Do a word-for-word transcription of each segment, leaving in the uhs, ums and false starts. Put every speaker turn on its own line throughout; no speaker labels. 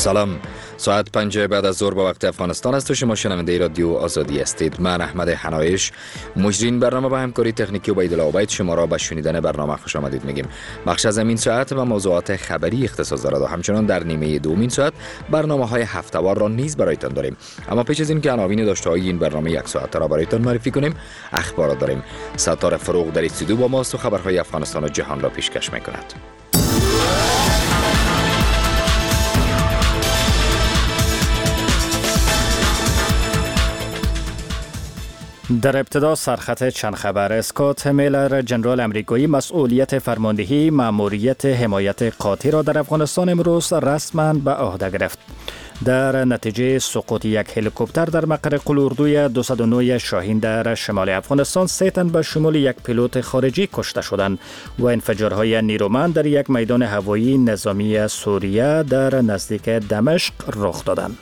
سلام، ساعت پنج بعد از ظهر با وقت افغانستان است و شما شنونده رادیو آزادی هستید. من احمد حنایش، مجرین برنامه با همکاری تکنیکی و عبیدالله عبید شما را به شنیدن برنامه خوش آمدید میگیم. بخش از این ساعت و موضوعات خبری اختصاص دارد و همچنان در نیمه دومین ساعت برنامه های هفته‌وار را نیز برایتان داریم. اما پیش از این که عناوین داشته های این برنامه یک ساعت را برایتان معرفی کنیم، اخبارات داریم. ستاره فروغ در استودیو با ماست و خبرهای افغانستان و جهان را پیشکش میکند. در ابتدا سرخط چند خبر. اسکات میلر، جنرال امریکایی مسئولیت فرماندهی مأموریت حمایت قاطع را در افغانستان امروز رسما به عهده گرفت. در نتیجه سقوط یک هلیکوپتر در مقر قلاردوی دویست و نه شاهین در شمال افغانستان، سه تن به شمول یک پیلوت خارجی کشته شدند و انفجارهای نیرومند در یک میدان هوایی نظامی سوریه در نزدیک دمشق رخ دادند.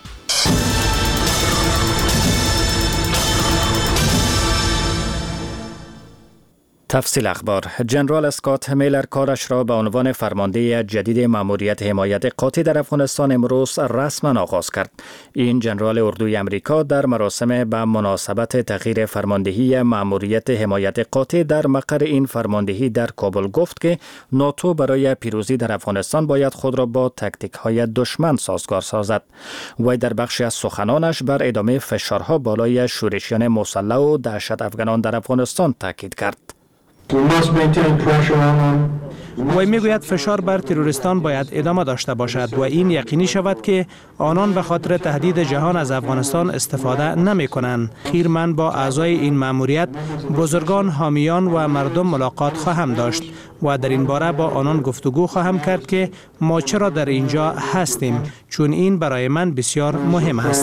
تفصیل اخبار. جنرال اسکات میلر کارش را به عنوان فرمانده جدید مأموریت حمایت قاطع در افغانستان امروز رسما آغاز کرد. این جنرال اردوی امریکا در مراسم به مناسبت تغییر فرماندهی مأموریت حمایت قاطع در مقر این فرماندهی در کابل گفت که ناتو برای پیروزی در افغانستان باید خود را با تاکتیک های دشمن سازگار سازد. وی در بخشی از سخنانش بر ادامه فشارها بالای شورشیان مسلح و دهشت افغانان در افغانستان تاکید کرد.
وی میگوید فشار بر تروریستان باید ادامه داشته باشد و این یقینی شود که آنان به خاطر تهدید جهان از افغانستان استفاده نمی کنند. خیر من با اعضای این مأموریت، بزرگان، حامیان و مردم ملاقات خواهم داشت و در این باره با آنان گفتگو خواهم کرد که ما چرا در اینجا هستیم، چون این برای من بسیار مهم است.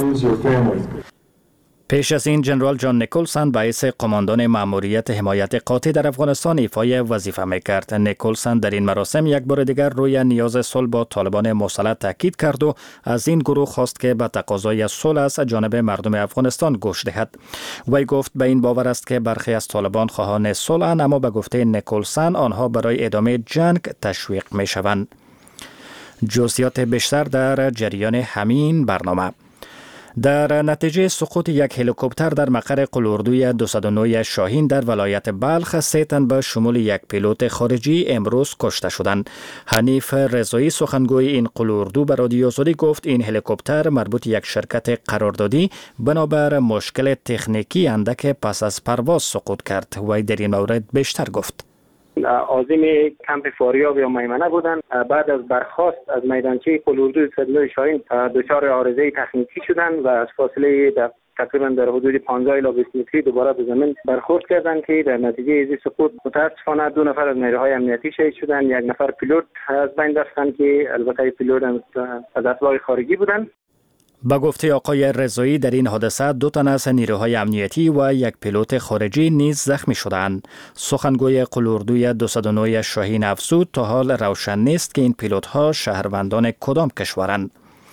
پیش از این جنرال جان نیکلسون باعث قماندان مأموریت حمایت قاطع در افغانستان ایفای وظیفه میکرد. نیکلسون در این مراسم یک بار دیگر روی نیاز صلح با طالبان مسلح تاکید کرد و از این گروه خواست که به تقاضای صلح از جانب مردم افغانستان گوش دهد. وی گفت به این باور است که برخی از طالبان خواهان صلح، اما به گفته نیکلسون آنها برای ادامه جنگ تشویق میشوند. جزئیات بیشتر در جریان همین برنامه. در نتیجه سقوط یک هلیکوپتر در مقر قلاردوی دویست و نه شاهین در ولایت بلخ، سه تن به شمول یک پیلوت خارجی امروز کشته شدند. حنیف رضایی، سخنگوی این قلاردو، به رادیو آزادی گفت این هلیکوپتر مربوط یک شرکت قراردادی بنابر مشکل تکنیکی اندک پس از پرواز سقوط کرد. وی در این مورد بیشتر گفت.
عازم کمپ فاریاب یا میمنه بودند. بعد از برخاست از میدانچه قلاردو دویست و نه شاهین دچار عارضه تکنیکی شدند و از فاصله در تقریبا در حدود پانزده الی بیست متری دوباره به زمین برخورد کردند که در نتیجه از سقوط متاسفانه دو نفر از نیروهای امنیتی شهید شدند. یک نفر پیلوت از بین رفتند که البته پیلوت از اطلاع خارجی بودند.
با گفته آقای رضایی در این حادثه دو تن از نیروهای امنیتی و یک پیلوت خارجی نیز زخمی شدند. سخنگوی قلاردوی دویست و نه شاهین افزود تا حال روشن نیست که این پیلوت‌ها شهروندان کدام کشورند.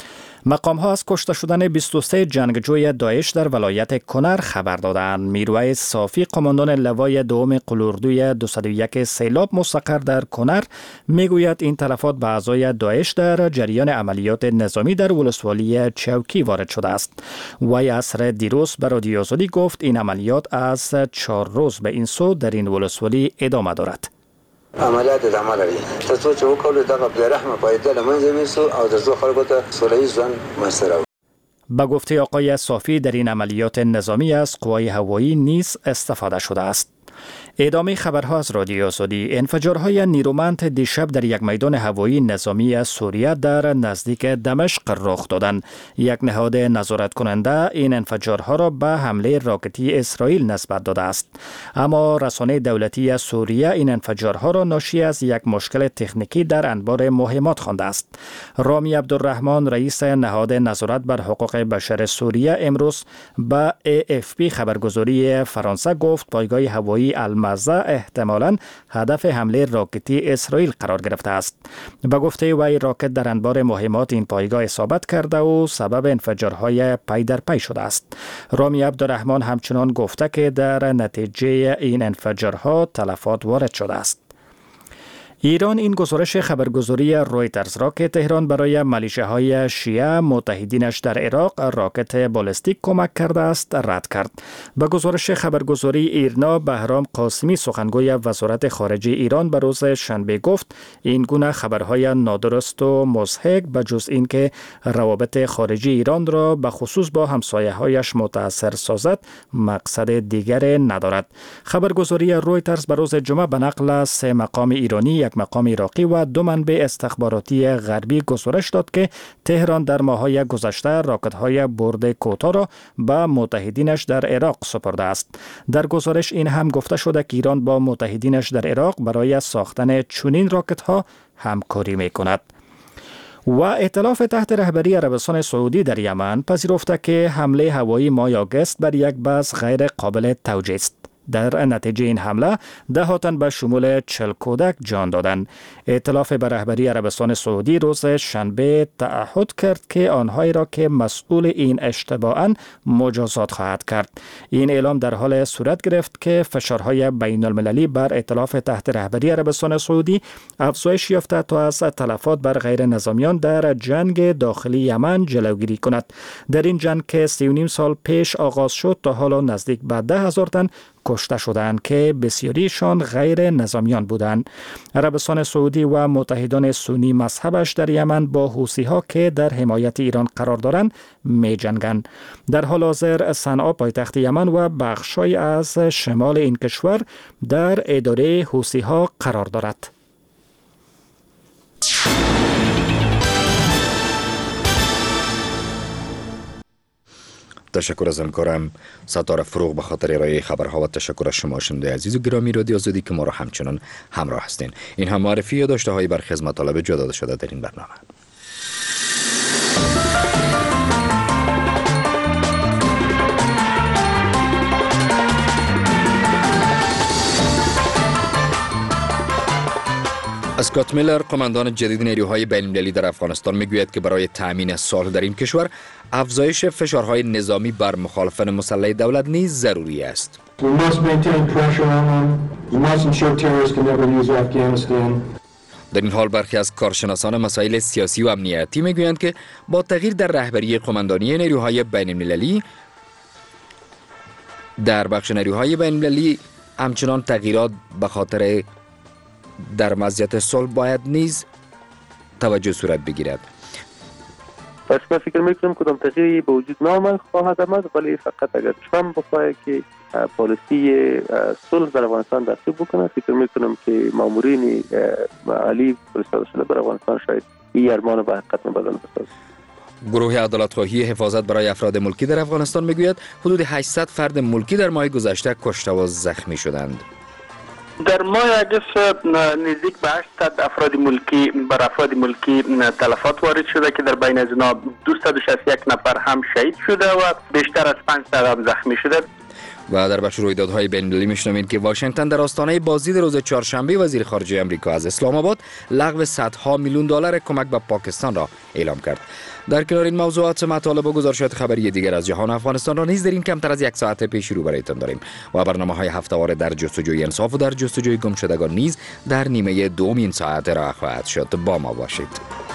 مقام ها از کشته شدن بیست و سه جنگجوی داعش در ولایت کنر خبر دادند. میرویس صافی، قماندان لوای دوم قلاردوی دویست و یک سیلاب مستقر در کنر، میگوید این تلفات به اعضای داعش در جریان عملیات نظامی در ولسوالی چوکی وارد شده است. وی عصر دیروز به رادیو آزادی گفت این عملیات از چهار روز به این سو در این ولسوالی ادامه دارد.
عملیات ادامه لري ترڅو چې وکړو دغه بېرحمه پایده له منځه یوسو او د زړو خلکو ته سوله ییز ژوند منځته راوړو.
به گفته آقای صافی در این عملیات نظامی از قوای هوایی نیز استفاده شده است. ادامه خبرها از رادیو آزادی. انفجارهای نیرومند دیشب در یک میدان هوایی نظامی سوریه در نزدیک دمشق رخ دادند. یک نهاد نظارت کننده این انفجارها را به حمله راکتی اسرائیل نسبت داده است، اما رسانه دولتی سوریه این انفجارها را ناشی از یک مشکل تکنیکی در انبار مهمات خوانده است. رامی عبدالرحمن، رئیس نهاد نظارت بر حقوق بشر سوریه، امروز به ای اف پی خبرگزاری فرانسه گفت پایگاه هوایی المزه احتمالاً هدف حمله راکتی اسرائیل قرار گرفته است. به گفته وی راکت در انبار مهمات این پایگاه اصابت کرده و سبب انفجارهای پی در پی شده است. رامی عبدالرحمن همچنان گفته که در نتیجه این انفجارها تلفات وارد شده است. ایران این گزارش خبرگزاری رویترز را که تهران برای میلیشیاهای شیعه متحدینش در عراق راکت بالستیک کمک کرده است رد کرد. به گزارش خبرگزاری ایرنا، بهرام قاسمی سخنگوی وزارت خارجه ایران به روز شنبه گفت این گونه خبرهای نادرست و مضحک به جز اینکه روابط خارجی ایران را به خصوص با همسایه‌هایش متاثر سازد مقصد دیگر ندارد. خبرگزاری رویترز به روز جمعه به نقل سه مقام ایرانی، یک مقام عراقی و دو منبع استخباراتی غربی گزارش داد که تهران در ماه‌های گذشته راکت‌های برد کوتاه را به متحدینش در عراق سپرده است. در گزارش این هم گفته شده که ایران با متحدینش در عراق برای ساختن چنین راکت‌ها همکاری می‌کند. و ائتلاف تحت رهبری عربستان سعودی در یمن پذیرفته که حمله هوایی ماه آگوست بر یک بس غیر قابل توجیه است. در نتیجه این حمله ده ها تن به شمول چهل کودک جان دادند. ائتلاف به رهبری عربستان سعودی روز شنبه تعهد کرد که آنهایی را که مسئول این اشتباهاً مجازات خواهد کرد. این اعلام در حال صورت گرفت که فشارهای بین المللی بر ائتلاف تحت رهبری عربستان سعودی افزایش یافته تا از تلفات بر غیر نظامیان در جنگ داخلی یمن جلوگیری کند. در این جنگ که سی و نیم سال پیش آغاز شد تا حالا نزدیک به ده هزار تن کشته شدند که بسیاریشان غیر نظامیان بودند. عربستان سعودی و متحدان سنی مذهبش در یمن با حوثی‌ها که در حمایت ایران قرار دارند می جنگند. در حال حاضر صنعا پایتخت یمن و بخشای از شمال این کشور در اداره حوثی‌ها قرار دارد.
تشکر از همکارم ستاره فروغ به خاطر ارائه خبرها و تشکر از شما شنونده عزیز و گرامی رادیو آزادی که ما را همچنان همراه هستین. این هم معرفی یا داشته های برخی از مطالب جا داده شده در این برنامه. اسکات میلر، قماندان جدید نیروهای بین‌المللی در افغانستان، میگوید که برای تأمین صلح در این کشور افزایش فشارهای نظامی بر مخالفان مسلح دولت نیز ضروری است. در این حال برخی از کارشناسان مسائل سیاسی و امنیتی میگویند که با تغییر در رهبری قماندانی نیروهای بین‌المللی در بخش نیروهای بین‌المللی همچنان تغییرات به خاطر در وضعیت صلح باید نیز توجه صورت بگیرد.
پس من فکر میکنم کدام تغییری به وجود نامد خواهد آمد، ولی فقط اگر شم بخواهد که پالیسی صلح در افغانستان تعقیب بکنه، فکر میکنم که مامورین عالی فرستاده شده بر افغانستان شاید این ارمان به حقیقت بدل بسازد.
گروه عدالت‌خواهی حفاظت برای افراد ملکی در افغانستان میگوید حدود هشتصد فرد ملکی در ماه گذشته کشته و زخمی شدند.
در ماه آگوست نزدیک به هشتصد افراد ملکی بر افراد ملکی تلفات وارد شده که در بین از اینا دویست و شصت و یک نفر هم شهید شده و بیشتر از پانصد هم زخمی شده.
و در بخش رویدادهای بین‌المللی میشنوید که واشنگتن در آستانه بازدید روز چهارشنبه وزیر خارجه آمریکا از اسلام آباد لغو صدها میلیون دلار کمک به پاکستان را اعلام کرد. در کنار این موضوعات مطالب و گزارشات خبری دیگر از جهان افغانستان را نیز در این کمتر از یک ساعت پیش رو برایتان داریم و برنامه‌های هفته‌وار در جستجوی انصاف و در جستجوی گمشدگان نیز در نیمه دوم این ساعت را خواهد شد. با ما باشید.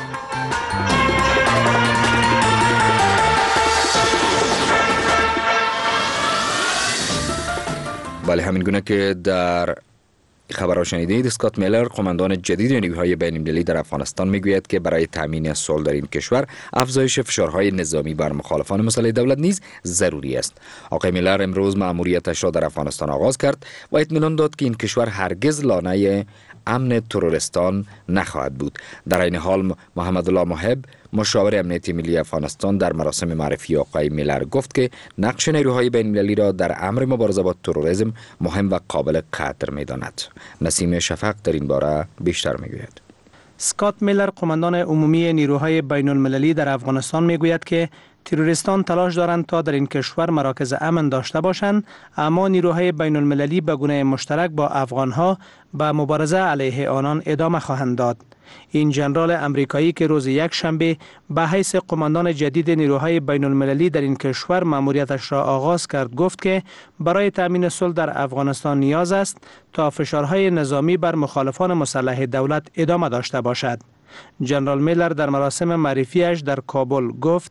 بله، همین گونه که در خبرها شنیدید، اسکات میلر، قماندان جدید نیروهای بین‌المللی در افغانستان، میگوید که برای تامین صلح در این کشور افزایش فشارهای نظامی بر مخالفان مسلح دولت نیز ضروری است. آقای میلر امروز مأموریتش را در افغانستان آغاز کرد و اطمینان داد که این کشور هرگز لانه امن ترورستان نخواهد بود. در این حال محمد الله محب، مشاور امنیتی ملی افغانستان، در مراسم معرفی آقای میلر گفت که نقش نیروهای بین‌المللی را در امر مبارزه با تروریسم مهم و قابل قدر می‌داند. نسیم شفق در این باره بیشتر می‌گوید.
اسکات میلر، قماندان عمومی نیروهای بین المللی در افغانستان، میگوید که تروریستان تلاش دارند تا در این کشور مراکز امن داشته باشند، اما نیروهای بین المللی به گونه مشترک با افغانها به مبارزه علیه آنان ادامه خواهند داد. این ژنرال امریکایی که روز یک شنبه به حیث قماندان جدید نیروهای بین المللی در این کشور مأموریتش را آغاز کرد گفت که برای تامین صلح در افغانستان نیاز است تا فشارهای نظامی بر مخالفان مسلح دولت ادامه داشته باشد. ژنرال میلر در مراسم معرفیش در کابل گفت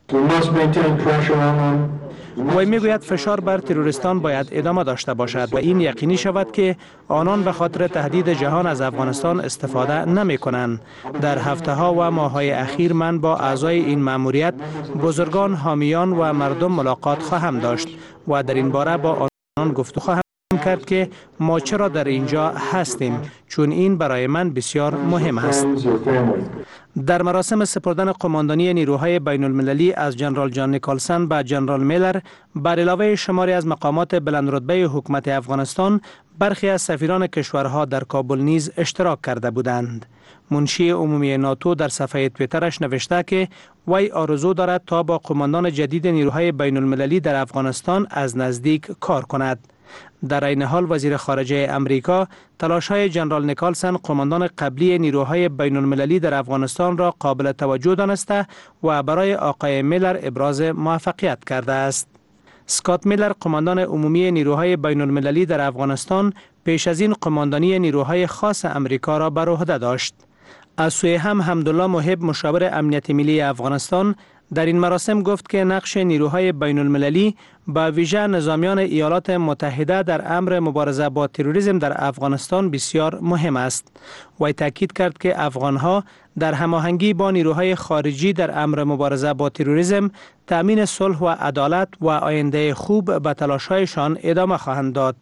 وی میگوید فشار بر تروریستان باید ادامه داشته باشد و این یقینی شود که آنان به خاطر تهدید جهان از افغانستان استفاده نمی کنند. در هفته ها و ماه های اخیر من با اعضای این مأموریت، بزرگان، حامیان و مردم ملاقات خواهم داشت و در این باره با آنان گفتگو خواهم کرد که ما چرا در اینجا هستیم، چون این برای من بسیار مهم است. در مراسم سپردن قماندانی نیروهای بین المللی از جنرال جان نیکلسن به جنرال میلر، بر علاوه شماری از مقامات بلندرتبه حکومت افغانستان، برخی از سفیران کشورها در کابل نیز اشتراک کرده بودند. منشی عمومی ناتو در صفحه توییترش نوشته که وی آرزو دارد تا با قماندان جدید نیروهای بین المللی در افغانستان از نزدیک کار کند. در این حال وزیر خارجه امریکا تلاش‌های جنرال نیکلسن قماندان قبلی نیروهای بین المللی در افغانستان را قابل توجه دانسته و برای آقای میلر ابراز موفقیت کرده است. اسکات میلر قماندان عمومی نیروهای بین المللی در افغانستان پیش از این قماندانی نیروهای خاص امریکا را بر عهده داشت. از سوی هم حمدالله محب مشاور امنیت ملی افغانستان در این مراسم گفت که نقش نیروهای بین المللی با ویژه نظامیان ایالات متحده در امر مبارزه با تروریسم در افغانستان بسیار مهم است. وی تاکید کرد که افغانها در هماهنگی با نیروهای خارجی در امر مبارزه با تروریسم، تأمین صلح و عدالت و آینده خوب به تلاش‌هایشان ادامه خواهند داد.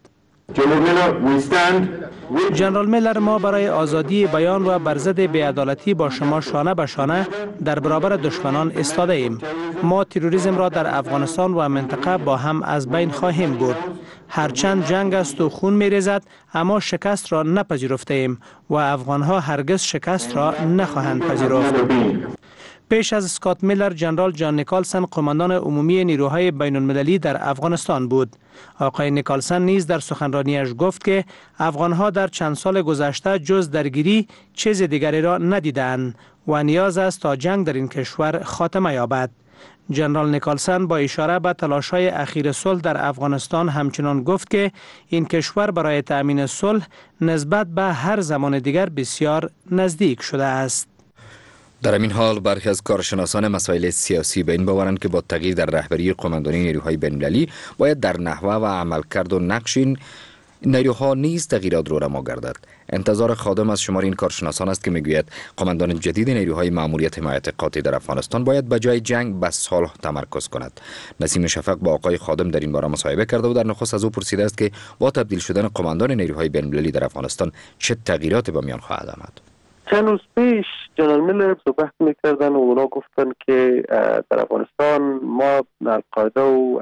جنرال میلر ما برای آزادی بیان و بر ضد بی‌عدالتی با شما شانه به شانه در برابر دشمنان ایستاده ایم. ما تروریسم را در افغانستان و منطقه با هم از بین خواهیم برد. هرچند جنگ است و خون می ریزد، اما شکست را نپذیرفته ایم و افغانها هرگز شکست را نخواهند پذیرفت. پیش از اسکات میلر، جنرال جان نیکلسن قماندان عمومی نیروهای بین المللی در افغانستان بود. آقای نیکلسن نیز در سخنرانیش گفت که افغانها در چند سال گذشته جز درگیری چیز دیگری را ندیدند و نیاز است تا جنگ در این کشور خاتمه یابد. جنرال نیکلسن با اشاره به تلاش‌های اخیر صلح در افغانستان همچنان گفت که این کشور برای تأمین صلح نسبت به هر زمان دیگر بسیار نزدیک شده است.
در این حال برخی از کارشناسان مسائل سیاسی به این باورند که با تغییر در رهبری قماندانی نیروهای بین‌المللی باید در نحوه و عملکرد و نقش این نیروها نیز تغییرات رونما گردد. انتظار خادم از شمار این کارشناسان است که میگوید قماندان جدید نیروهای مأموریت حمایت قاطع در افغانستان باید به جای جنگ به صلح تمرکز کند. نسیم شفق با آقای خادم در این باره مصاحبه کرده و در نخست از او پرسیده است که با تبدیل شدن قماندان نیروهای بین‌المللی در افغانستان چه تغییراتی به میان خواهد آمد.
چند روز پیش جنرال میلر صحبت میکردن و اونا گفتن که در افغانستان ما القاعده و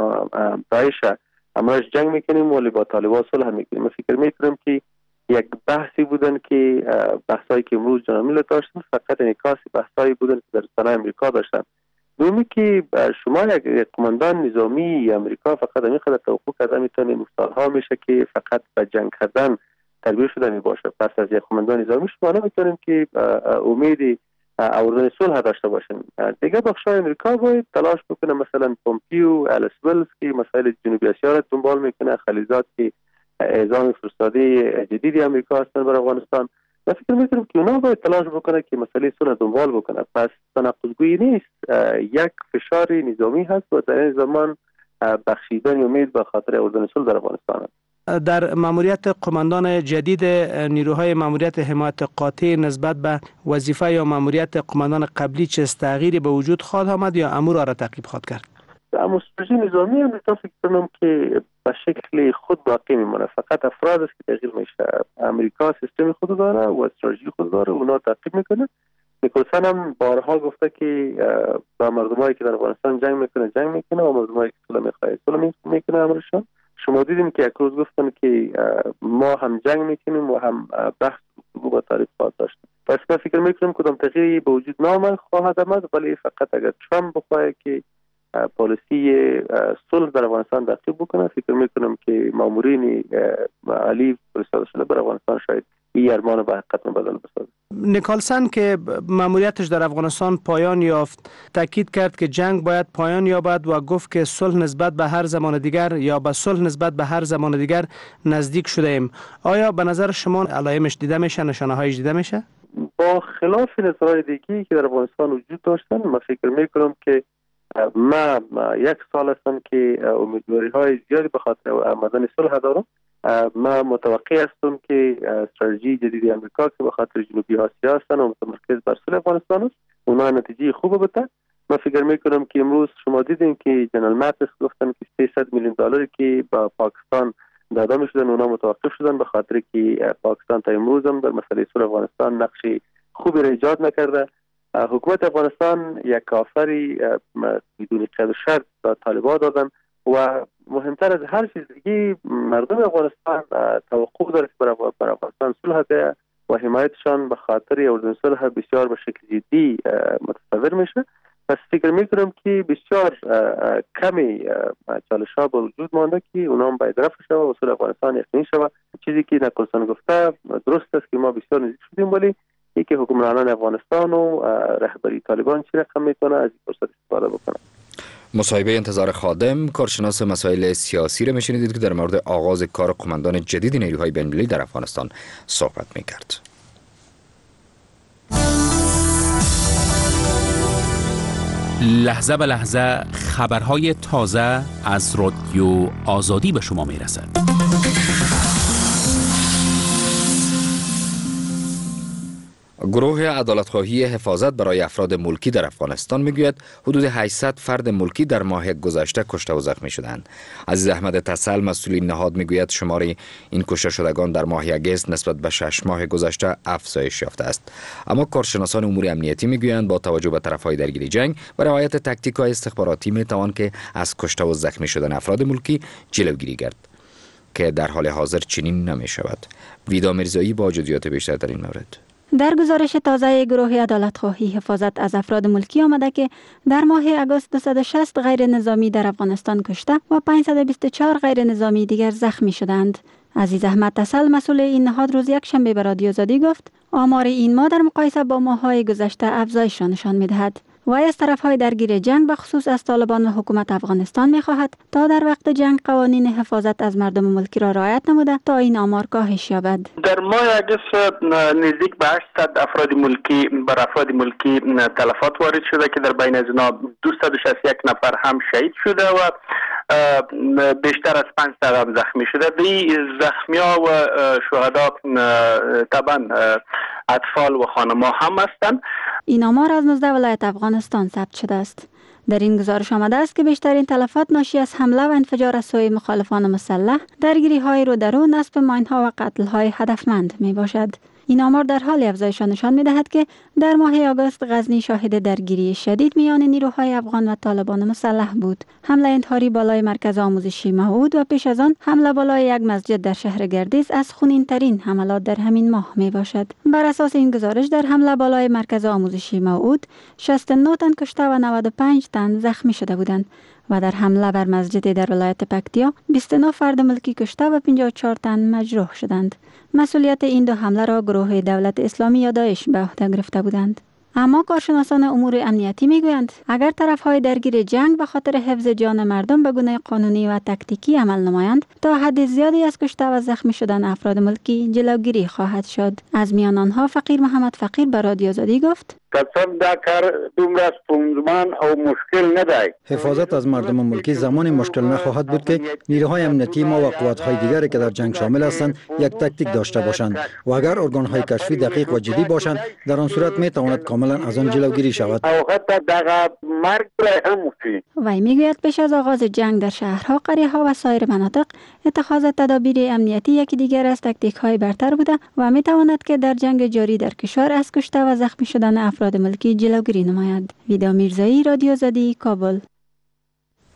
داعش همراهش جنگ میکنیم ولی با طالبان صلح میکنیم. من فکر میکنم که یک بحثی بودن که بحثایی که امروز جنرال میلر داشتن فقط انعکاس بحثایی بودن که در رسانه‌های امریکا داشتن. دومی که شما یک قماندان نظامی امریکا فقط همین قدر توقع کرده میتونه سالها میشه که فقط به جنگ کردن تربیت شده می باشه. پس از یک قماندان نظامی شما نمیتونیم که امید آوردن صلح داشته باشیم. دیگه بخشای امریکا باید تلاش بکنه، مثلا پومپیو، الیس ولز که مسائل جنوبی آسیا را دنبال میکنه، خلیزات که اعزام فرستاده جدید امریکا هستن برای افغانستان. من فکر میکنم که اونا باید تلاش بکنه که مسئله صلح دنبال بکنه. پس تناقض‌گویی نیست، یک فشار نظامی هست و در این زمان بخشیدن امید به خاطر آوردن صلح در افغانستان است.
در مأموریت قماندان جدید نیروهای مأموریت حمایت قاطع نسبت به وظیفه یا مأموریت قماندان قبلی چه تغییری به وجود خواهد آمد یا امور را تعقیب خواهد کرد؟
اما استراتژی نظامی امریکا فکر کنم که به شکل خود باقی میمونه، فقط افراد است که تغییر میشه. امریکا سیستم خود داره و استراتژی خود داره، اونا تعقیب میکنه. نیکلسن هم بارها گفته که با مردمایی که در افغانستان جنگ میکنه جنگ میکنه و مردمایی که صلح میخواد صلح میکنه امرشون. شما دیدیم که یک روز گفتن که ما هم جنگ میکنیم و هم بحث با طالبان داشتیم. پس من فکر میکنم کدام تغییری به وجود نامد خواهد آمد، ولی فقط اگر ترامپ بخواهد که پالیسی صلح در افغانستان تعقیب بکنه، فکر میکنم که مامورین عالی فرستاده شده بر افغانستان شاید این ارمان به حقیقت مبدل بسازه.
نیکلسن که ماموریتش در افغانستان پایان یافت تاکید کرد که جنگ باید پایان یابد و گفت که صلح نسبت به هر زمان دیگر یا به صلح نسبت به هر زمان دیگر نزدیک شده ایم. آیا به نظر شما علائمش دیده میشه، نشانه هایش دیده میشه؟
با خلاف نظرهای دیگی که در افغانستان وجود داشتن، من فکر میکنم که ما, ما یک سال هستم که امیدواری های زیادی به خاطر آمدن صلح دارم. ما متوقع هستم که استراتژی جدید امریکا که به خاطر جنوبی آسیا هستن و متمرکز بر صلح افغانستان است، اونها نتیجه خوب بده. من فکر میکنم که امروز شما دیدین که جنرال ماتیس گفتن که سیصد میلیون دلاری که با پاکستان داده میشدن اونها متوقف شدن به خاطر که پاکستان تا امروز هم در مسئله صلح افغانستان نقش خوبی را ایجاد نکرده. حکومت افغانستان یک کافری بدون قید و شرط به طالبان دادن و مهمتر از هر چیز دیگه مردم افغانستان توقع داره که بر افغانستان صلح ده و حمایتشان به خاطر اردن صلح بسیار به شکل جدی متصور میشه. پس فکر میکنم که بسیار کمی چالش‌ها به وجود مانده که اونا هم باید رفع شود و صلح افغانستان یقینی شود. چیزی که نیکلسن گفته درست است که ما بسیار نزدیک شدیم، ولی اینکه حکمرانان افغانستان و رهبری طالبان چی رقم میکنه از این فرصت استفاده بکنه.
مصاحبه انتظار خادم، کارشناس مسائل سیاسی را میشنیدید که در مورد آغاز کار قماندان جدید نیروهای بین‌المللی در افغانستان صحبت میکرد.
لحظه به لحظه خبرهای تازه از رادیو آزادی به شما میرسد.
گروه عدالتخواهی حفاظت برای افراد ملکی در افغانستان میگوید حدود هشتصد فرد ملکی در ماه گذشته کشته و زخمی شدند. عزیز احمد تسل مسئول این نهاد میگوید شمار این کشته شدگان در ماه اگست نسبت به شش ماه گذشته افزایش یافته است. اما کارشناسان امور امنیتی میگویند با توجه به طرفهای درگیر جنگ و رعایت تاکتیک‌های استخباراتی میتوان که از کشته و زخمی شدن افراد ملکی جلوگیری کرد که در حال حاضر چنین نمی‌شود. ویدا میرزایی با جزئیات بیشتر در این مورد.
در گزارش تازه گروه عدالتخواهی حفاظت از افراد ملکی آمده که در ماه اگست دویست و شصت غیر نظامی در افغانستان کشته و پانصد و بیست و چهار غیر نظامی دیگر زخمی شدند. عزیز احمد تسل مسئول این نهاد روز یک شنبه به رادیو آزادی گفت آمار این ماه در مقایسه با ماه‌های گذشته افزایش را نشان می‌دهد. وای از طرفهای درگیر جنگ به خصوص از طالبان و حکومت افغانستان می‌خواهد تا در وقت جنگ قوانین حفاظت از مردم ملکی را رعایت نموده تا این آمار کاهش یابد.
در ماه اگست نزدیک به هشتصد افراد ملکی بر افراد ملکی تلفات وارد شده که در بین از اینا دویست و شصت و یک نفر هم شهید شده و بیشتر از پانصد هم زخمی شده. دی زخمی‌ها و شهدا طبعا اطفال و خانم‌ها هم هستند.
این آمار از نوزده ولایت افغانستان ثبت شده است. در این گزارش آمده است که بیشترین تلفات ناشی از حمله و انفجار از سوی مخالفان مسلح، درگیری‌های رو در رو، نصب ماین‌ها و قتل‌های هدفمند میباشد. این آمار در حال افزایش نشان می‌دهد که در ماه آگوست غزنی شاهد درگیری شدید میان نیروهای افغان و طالبان مسلح بود. حمله انتحاری بالای مرکز آموزشی موعود و پیش از آن حمله بالای یک مسجد در شهر گردیز از خونین‌ترین حملات در همین ماه میباشد. بر اساس این گزارش در حمله بالای مرکز آموزشی موعود شصت و نه تن کشته و نود و پنج تن زخمی شده بودند و در حمله بر مسجد در ولایت پکتیا بیست و نه فرد ملکی کشته و پنجاه و چهار تن مجروح شدند. مسئولیت این دو حمله را گروه دولت اسلامی یا داعش به عهده گرفته بودند. اما کارشناسان امور امنیتی میگویند اگر طرفهای درگیر جنگ به خاطر حفظ جان مردم به گونه قانونی و تکتیکی عمل نمایند تا حد زیادی از کشته و زخمی شدن افراد ملکی جلوگیری خواهد شد. از میان آنها فقیر محمد فقیر به رادیو آزادی گفت
قسم دا کار دومره ستونزمن او مشکل نداره.
حفاظت از مردم ملکی زمانی مشکل نخواهد بود که نیروهای امنیتی ما و قوت‌های دیگری که در جنگ شامل هستند یک تاکتیک داشته باشند و اگر ارگان‌های کشفی دقیق و جدی باشند در آن صورت می‌تواند کاملا از آن جلوگیری شود.
او حتی دغه مرگ هم ممکن.
وی میگوید پیش از آغاز جنگ در شهرها، قریه‌ها و سایر مناطق اتخاذ تدابیر امنیتی یکی دیگر از تاکتیک‌های برتر بوده و می‌تواند که در جنگ جاری در کشور از کشته و زخمی شدن افراد ملکی جلوگیری نماید. ویدا میرزایی، رادیو آزادی، کابل.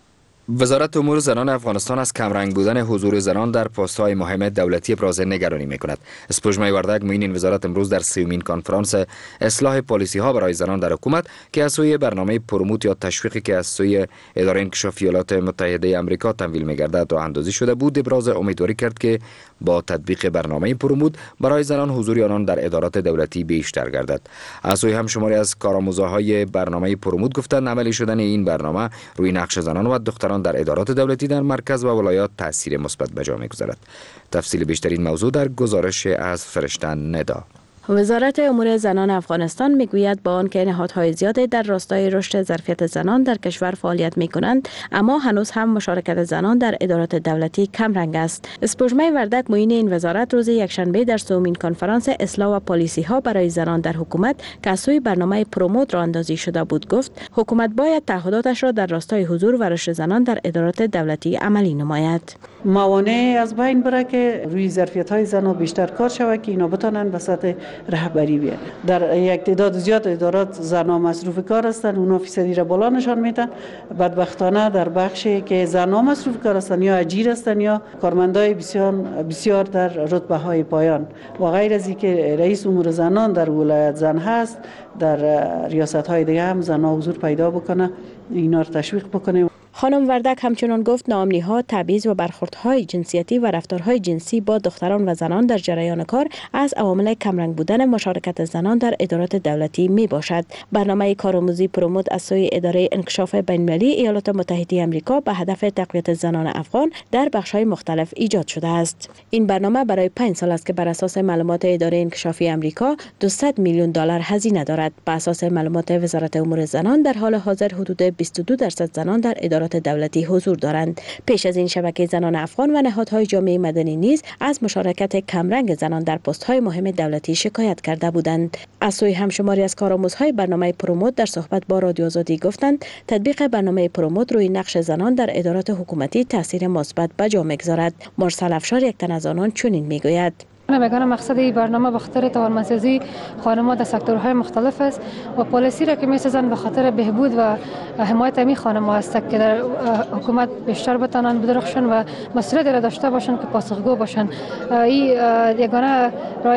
وزارت امور زنان افغانستان از کمرنگ بودن حضور زنان در پست‌های مهم دولتی ابراز نگرانی می‌کند. اسپوژمای وردک معین این وزارت امروز در سومین کنفرانس اصلاح پالیسی‌ها برای زنان در حکومت که از سوی برنامه پروموت یا تشویقی که از سوی اداره انکشاف ایالات متحده آمریکا تمویل می‌گردد راه اندازی شده بود، ابراز امیدواری کرد که با تطبیق برنامه پروموت برای زنان حضور آنان در ادارات دولتی بیشتر گردد. از سوی هم شماری از کارآموزهای برنامه پروموت گفتند عملی شدن این برنامه روی نقش زنان و دختران در ادارات دولتی در مرکز و ولایات تاثیر مثبت به جا می‌گذارد. تفصیل بیشتر این موضوع در گزارش از فرشتن ندا.
وزارت امور زنان افغانستان میگوید با آنکه نهادهای زیادی در راستای رشد ظرفیت زنان در کشور فعالیت میکنند، اما هنوز هم مشارکت زنان در ادارات دولتی کم رنگ است. اسپوژمای وردک معین این وزارت روز یکشنبه در سومین کنفرانس اصلاح و پالیسی ها برای زنان در حکومت که از سوی برنامه پروموت راه اندازی شده بود گفت حکومت باید تعهداتش را در راستای حضور و رشد زنان در ادارات دولتی عملی نماید.
موانع از بین بره که روی ظرفیت های زنان بیشتر کار شود که اینا بتونن به سطح رهبری بیان. در یک تعداد زیاد ادارات زنان مصروف کار هستند، اونا فیصدی را بالا نشان میدن. بدبختانه در بخشی که زنان مصروف کار هستند یا اجیر هستند یا کارمندای بسیار بسیار در رتبه های پایان و غیر از اینکه رئیس امور زنان در ولایت زن هست، در ریاست های دیگه هم زنان حضور پیدا بکنه، اینا رو تشویق بکنه.
خانم وردک همچنان گفت ناامنی‌ها، تبعیض و برخوردهای جنسیتی و رفتارهای جنسی با دختران و زنان در جریان کار از عوامل کمرنگ بودن مشارکت زنان در ادارات دولتی می باشد. برنامه کارآموزی پروموت از سوی اداره انکشاف بین‌المللی ایالات متحده آمریکا به هدف تقویت زنان افغان در بخش‌های مختلف ایجاد شده است. این برنامه برای پنج سال است که بر اساس معلومات اداره انکشافی آمریکا دویست میلیون دلار هزینه دارد. بر اساس معلومات وزارت امور زنان در حال حاضر حدود بیست و دو درصد زنان در ادارات دولتی حضور دارند. پیش از این شبکه زنان افغان و نهادهای جامعه مدنی نیز از مشارکت کمرنگ زنان در پست‌های مهم دولتی شکایت کرده بودند. از سوی هم شماری از کارآموزهای برنامه پروموت در صحبت با رادیو آزادی گفتند تطبیق برنامه پروموت روی نقش زنان در ادارات حکومتی تاثیر مثبت به جا می‌گذارد. مرسل افشار یک تن از آنان چنین میگوید:
من میگم مقصد این برنامه به خاطر توانمندسازی خانم‌ها در سکتورهای مختلف است و پالیسی را که می‌سازند به خاطر بهبود و حمایت همین خانم‌ها است که در حکومت بیشتر بتوانند بدرخشند و مسئولیت را داشته باشند که پاسخگو باشند. این یگانه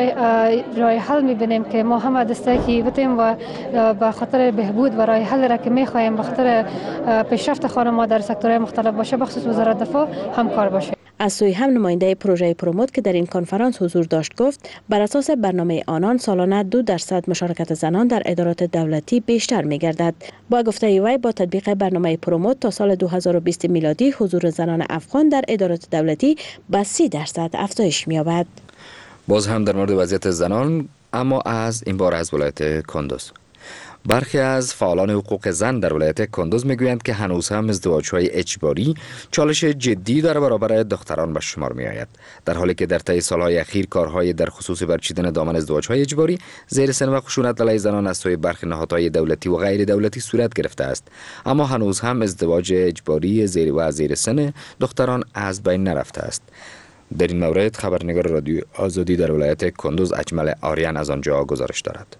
راه حل می‌بینیم که ما هم دستکی بتیم و به خاطر بهبود و راه حل را که می‌خواهیم به خاطر پیشرفت خانم‌ها در سکتورهای مختلف باشه، بخصوص وزارت دفاع همکار باشه.
از سوی هم نماینده پروژه پروموت که در این کنفرانس حضور داشت گفت بر اساس برنامه آنان سالانه دو درصد مشارکت زنان در ادارات دولتی بیشتر می گردد. با گفته وی با تطبیق برنامه پروموت تا سال دو هزار و بیست میلادی حضور زنان افغان در ادارات دولتی به سی درصد افزایش می یابد.
باز هم در مورد وضعیت زنان، اما از این بار از ولایت کندوز. برخی از فعالان حقوق زن در ولایت کندوز میگویند که هنوز هم ازدواج‌های اجباری چالش جدی در برابر دختران به شمار می‌آید، در حالی که در طی سال‌های اخیر کارهای در خصوص برچیدن دامن ازدواج‌های اجباری، زیر سن و خشونت علیه زنان از سوی برخی نهادهای دولتی و غیر دولتی صورت گرفته است، اما هنوز هم ازدواج اجباری زیر و زیر سن دختران از بین نرفته است. در این مورد خبرنگار رادیو آزادی در ولایت کندوز اجمل آریان از آنجا گزارش دارد.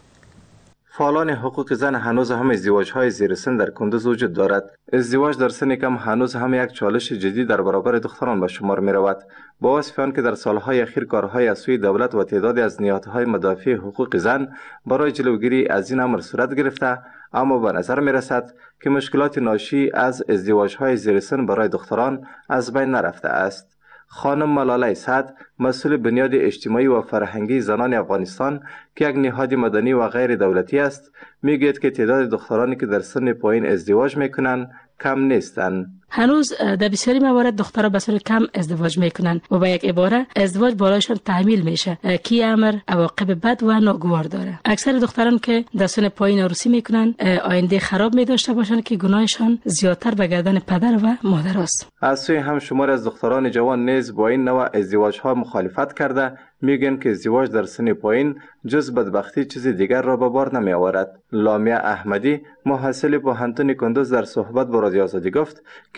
فعالان حقوق زن هنوز هم ازدواج‌های زیر سن در کندوز وجود دارد. ازدواج در سن کم هنوز هم یک چالش جدی در برابر دختران به شمار می‌رود. با وصف آن که در سالهای اخیر کارهای از سوی دولت و تعدادی از نهادهای مدافع حقوق زن برای جلوگیری از این امر صورت گرفته، اما به نظر می‌رسد که مشکلات ناشی از ازدواج‌های زیر سن برای دختران از بین نرفته است. خانم ملاله سعد، مسئول بنیاد اجتماعی و فرهنگی زنان افغانستان که یک نهاد مدنی و غیر دولتی است، میگوید که تعداد دخترانی که در سن پایین ازدواج میکنند کم نیستند.
هنوز در بسیاری موارد دخترها به صورت کم ازدواج میکنند و با یک عباره ازدواج بالایشان تحمیل میشه که امر عواقب بد و ناگوار داره. اکثر دختران که در سن پایین عروسی میکنند آینده خراب میداشته باشند که گناهشان زیادتر به گردن پدر و مادر است.
از سوی هم شمار از دختران جوان نیز با این نوع ازدواج ها مخالفت کرده، میگن که ازدواج در سن پایین جز بدبختی چیز دیگر را به بار نمی آورد. لامیا احمدی، محصل پوهنتون کندوز، در صحبت با رادیو آزادی گفت که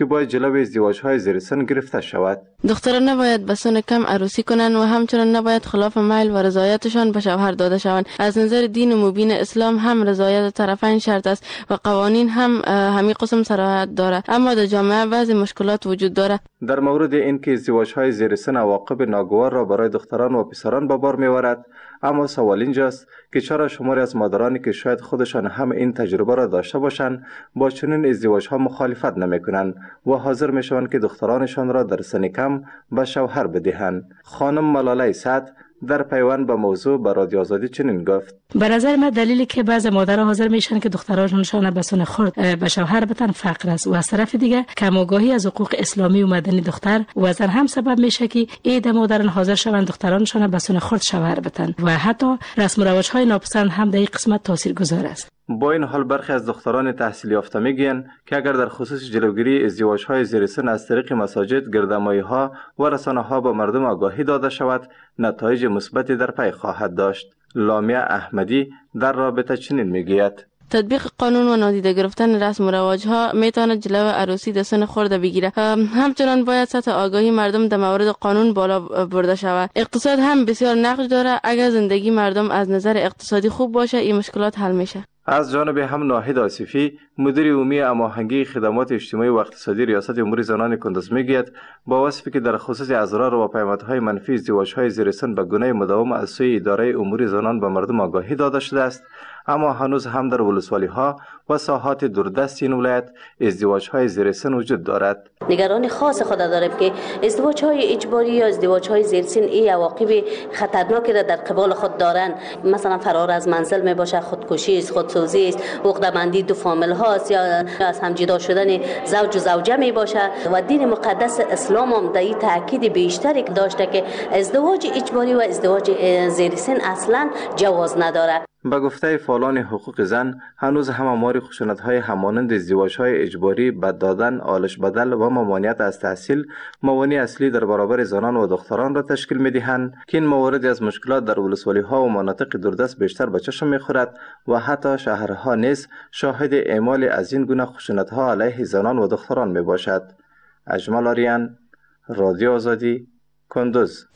باید جلوی ازدواج‌های زیر سن گرفته شود.
دختران نباید به سن کم عروسی کنند و همچنین نباید خلاف میل و رضایتشان به شوهر داده شوند. از نظر دین مبین اسلام هم رضایت طرفین شرط است و قوانین هم همین قسم صراحت دارد، اما در جامعه بعضی مشکلات وجود دارد.
در مورد اینکه ازدواج‌های زیر سن عواقب ناگوار را برای دختران و پسران به بار می‌آورد، اما سوال اینجاست که چرا شماری از مادرانی که شاید خودشان هم این تجربه را داشته باشند با چنین ازدواج‌ها مخالفت نمی‌کنند و حاضر می‌شوند که دخترانشان را در سن کم به شوهر بدهند. خانم ملاله سعد در پیوند به موضوع به رادیو آزادی چنین گفت:
به نظر من دلیلی که بعضی مادرها حاضر میشن که دخترانشان به سن خرد به شوهر بدن فقر است و از طرف دیگه کم آگاهی از حقوق اسلامی و مدنی دختر و زن هم سبب میشه که عده مادران حاضر شوند دخترانشان به سن خرد شوهر بدن و حتی رسم و رواج‌های ناپسند هم در این قسمت تاثیرگذار است.
با این حال برخی از دختران تحصیل یافته میگویند که اگر در خصوص جلوگیری ازدواج‌های زیر سن از طریق مساجد، گردمایی‌ها و رسانه‌ها به مردم آگاهی داده شود، نتایج مثبتی در پی خواهد داشت. لامیا احمدی در رابطه چنین میگوید:
تطبیق قانون و نادیده گرفتن رسم و رواج‌ها میتواند جلو عروسی در سن خرد بگیرد. همچنان باید سطح آگاهی مردم در مورد قانون بالا برده شود. اقتصاد هم بسیار نقش دارد. اگر زندگی مردم از نظر اقتصادی خوب باشه، این مشکلات حل میشه.
از جانب هم ناهید آصفی، مدیر عمومی هماهنگی خدمات اجتماعی و اقتصادی ریاست امور زنان کندز میگوید با وصفی که در خصوص اضرار و پیامدهای منفی ازدواج‌های زیر سن به گونه مداوم از سوی اداره امور زنان به مردم آگاهی داده شده است، اما هنوز هم در ولسوالی‌ها و ساحات دوردست این ولایت ازدواج‌های زیر سن وجود دارد.
نگرانی خاص خود داریم که ازدواج‌های اجباری یا ازدواج‌های زیر سن این عواقب خطرناکی را در قبال خود دارند. مثلا فرار از منزل می باشه، خودکشی است، خودسوزی است، عقده‌بندی دو فامیل هاست یا از هم جدا شدن زوج و زوجه می باشه و دین مقدس اسلام هم در این تاکید بیشتری داشته که ازدواج اجباری و ازدواج زیر سن اصلا جواز ندارد.
به گفته فعالان حقوق زن، هنوز هم آمار خشونت‌های همانند ازدواج‌های اجباری، بد دادن، آلش بدل و ممانعت از تحصیل موانع اصلی در برابر زنان و دختران را تشکیل می‌دهند که این موارد از مشکلات در ولسوالی‌ها و مناطق دوردست بیشتر به چشم می‌خورد و حتی شهرها نیز شاهد اعمال از این گونه خشونت‌ها علیه زنان و دختران میباشد. اجمل آریان، رادیو آزادی، کندوز.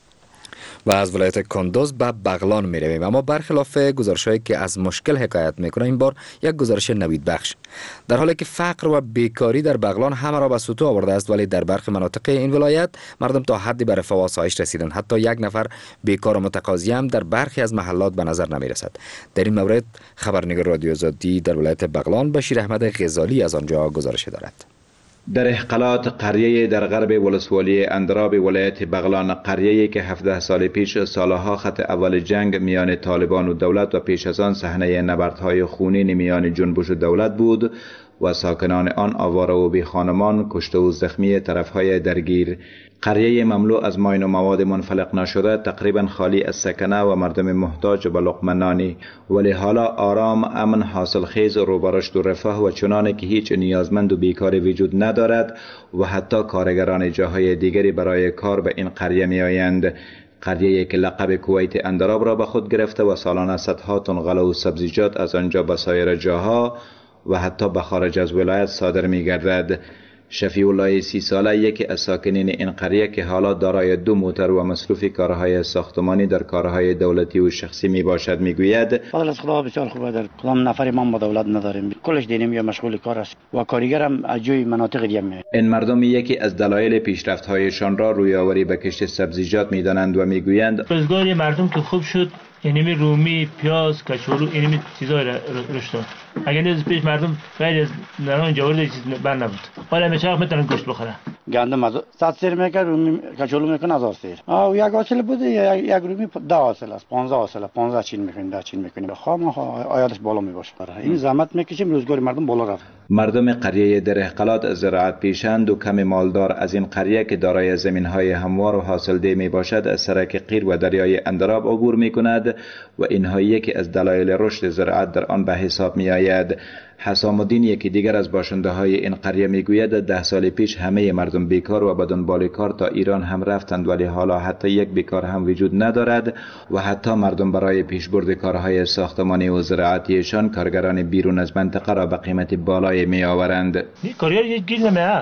و از ولایت کندوز به بغلان می رویم، اما برخلاف گزارش‌هایی که از مشکل حکایت میکنه، این بار یک گزارش نوید بخش. در حالی که فقر و بیکاری در بغلان همه را به سطوح آورده است، ولی در برخی مناطق این ولایت مردم تا حدی به رفاه و آسایش رسیدند. حتی یک نفر بیکار و متقاضی هم در برخی از محلات به نظر نمی رسد. در این مورد خبرنگار رادیو آزادی در ولایت بغلان بشیر احمد غزالی از آنجا گزارش دارد.
در احقالات قریه در غرب ولسوالی اندراب ولایت بغلان، قریه‌ای که هفده سال پیش سالها خط اول جنگ میان طالبان و دولت و پیش از آن صحنه نبردهای خونین میان جنبش و دولت بود و ساکنان آن آواره و بی خانمان، کشته و زخمی طرفهای درگیر. قریه مملو از ماین و مواد منفلق نشده، تقریبا خالی از سکنه و مردم محتاج به لقمه نانی، ولی حالا آرام، امن، حاصل خیز، روبرشت و رفاه و چنانه که هیچ نیازمند و بیکاری وجود ندارد و حتی کارگران جاهای دیگری برای کار به این قریه می آیند. قریه‌ای که لقب کویت اندراب را به خود گرفته و سالانه صدها تن غله و سبزیجات از آنجا به سایر جاها و حتی به خارج از ولایت صادر می گردد. شفیع الله سی ساله، یکی از ساکنین این قریه که حالا دارای دو موتر و مصروف کارهای ساختمانی در کارهای دولتی و شخصی می باشد، می گوید:
فضل از خدا بسیار خوبه، در کدام نفر ما با دولت نداریم، کلش دینیم یا مشغول کار است و کارگر هم از جای مناطق دیگه می.
این مردم یکی از دلایل پیشرفت هایشان را روی آوری به کشت سبزیجات می دانند و می گویند:
روزگار مردم که خوب شد، یعنی رومی، پیاز، کچالو، اینمی چیزا رشد داد. اگر نیز پیش مردم غیر از نران جوار چیز بر نبود. حالا میشه میتونن گوشت بخورن.
گندم از صد سیر میکنه، رومی کچالو میکنه هزار سیر. آه یک حاصل بوده، یک رومی ده حاصل است، پانزده حاصل، پانزده چین میکنیم، ده چین میکنیم. خام آیاتش بالا میباشه. این زحمت میکشیم، روزگار مردم بالا رفت.
مردم قریه در احقالات از زراعت پیشند و کم مالدار از این قریه که دارای زمینهای هموار و حاصلده می باشد، از سرک قیر و دریای اندراب عبور می کند و اینها یکی از دلایل رشد زراعت در آن به حساب می آید. حسام الدین، یکی دیگر از باشنده های این قریه، می گوید ده سال پیش همه مردم بیکار و به دنبال کار تا ایران هم رفتند، ولی حالا حتی یک بیکار هم وجود ندارد و حتی مردم برای پیشبرد کارهای ساختمانی و زراعتیشان کارگران بیرون از منطقه را به قیمت بالای می آورند.
کارگر یک گیر نمیه،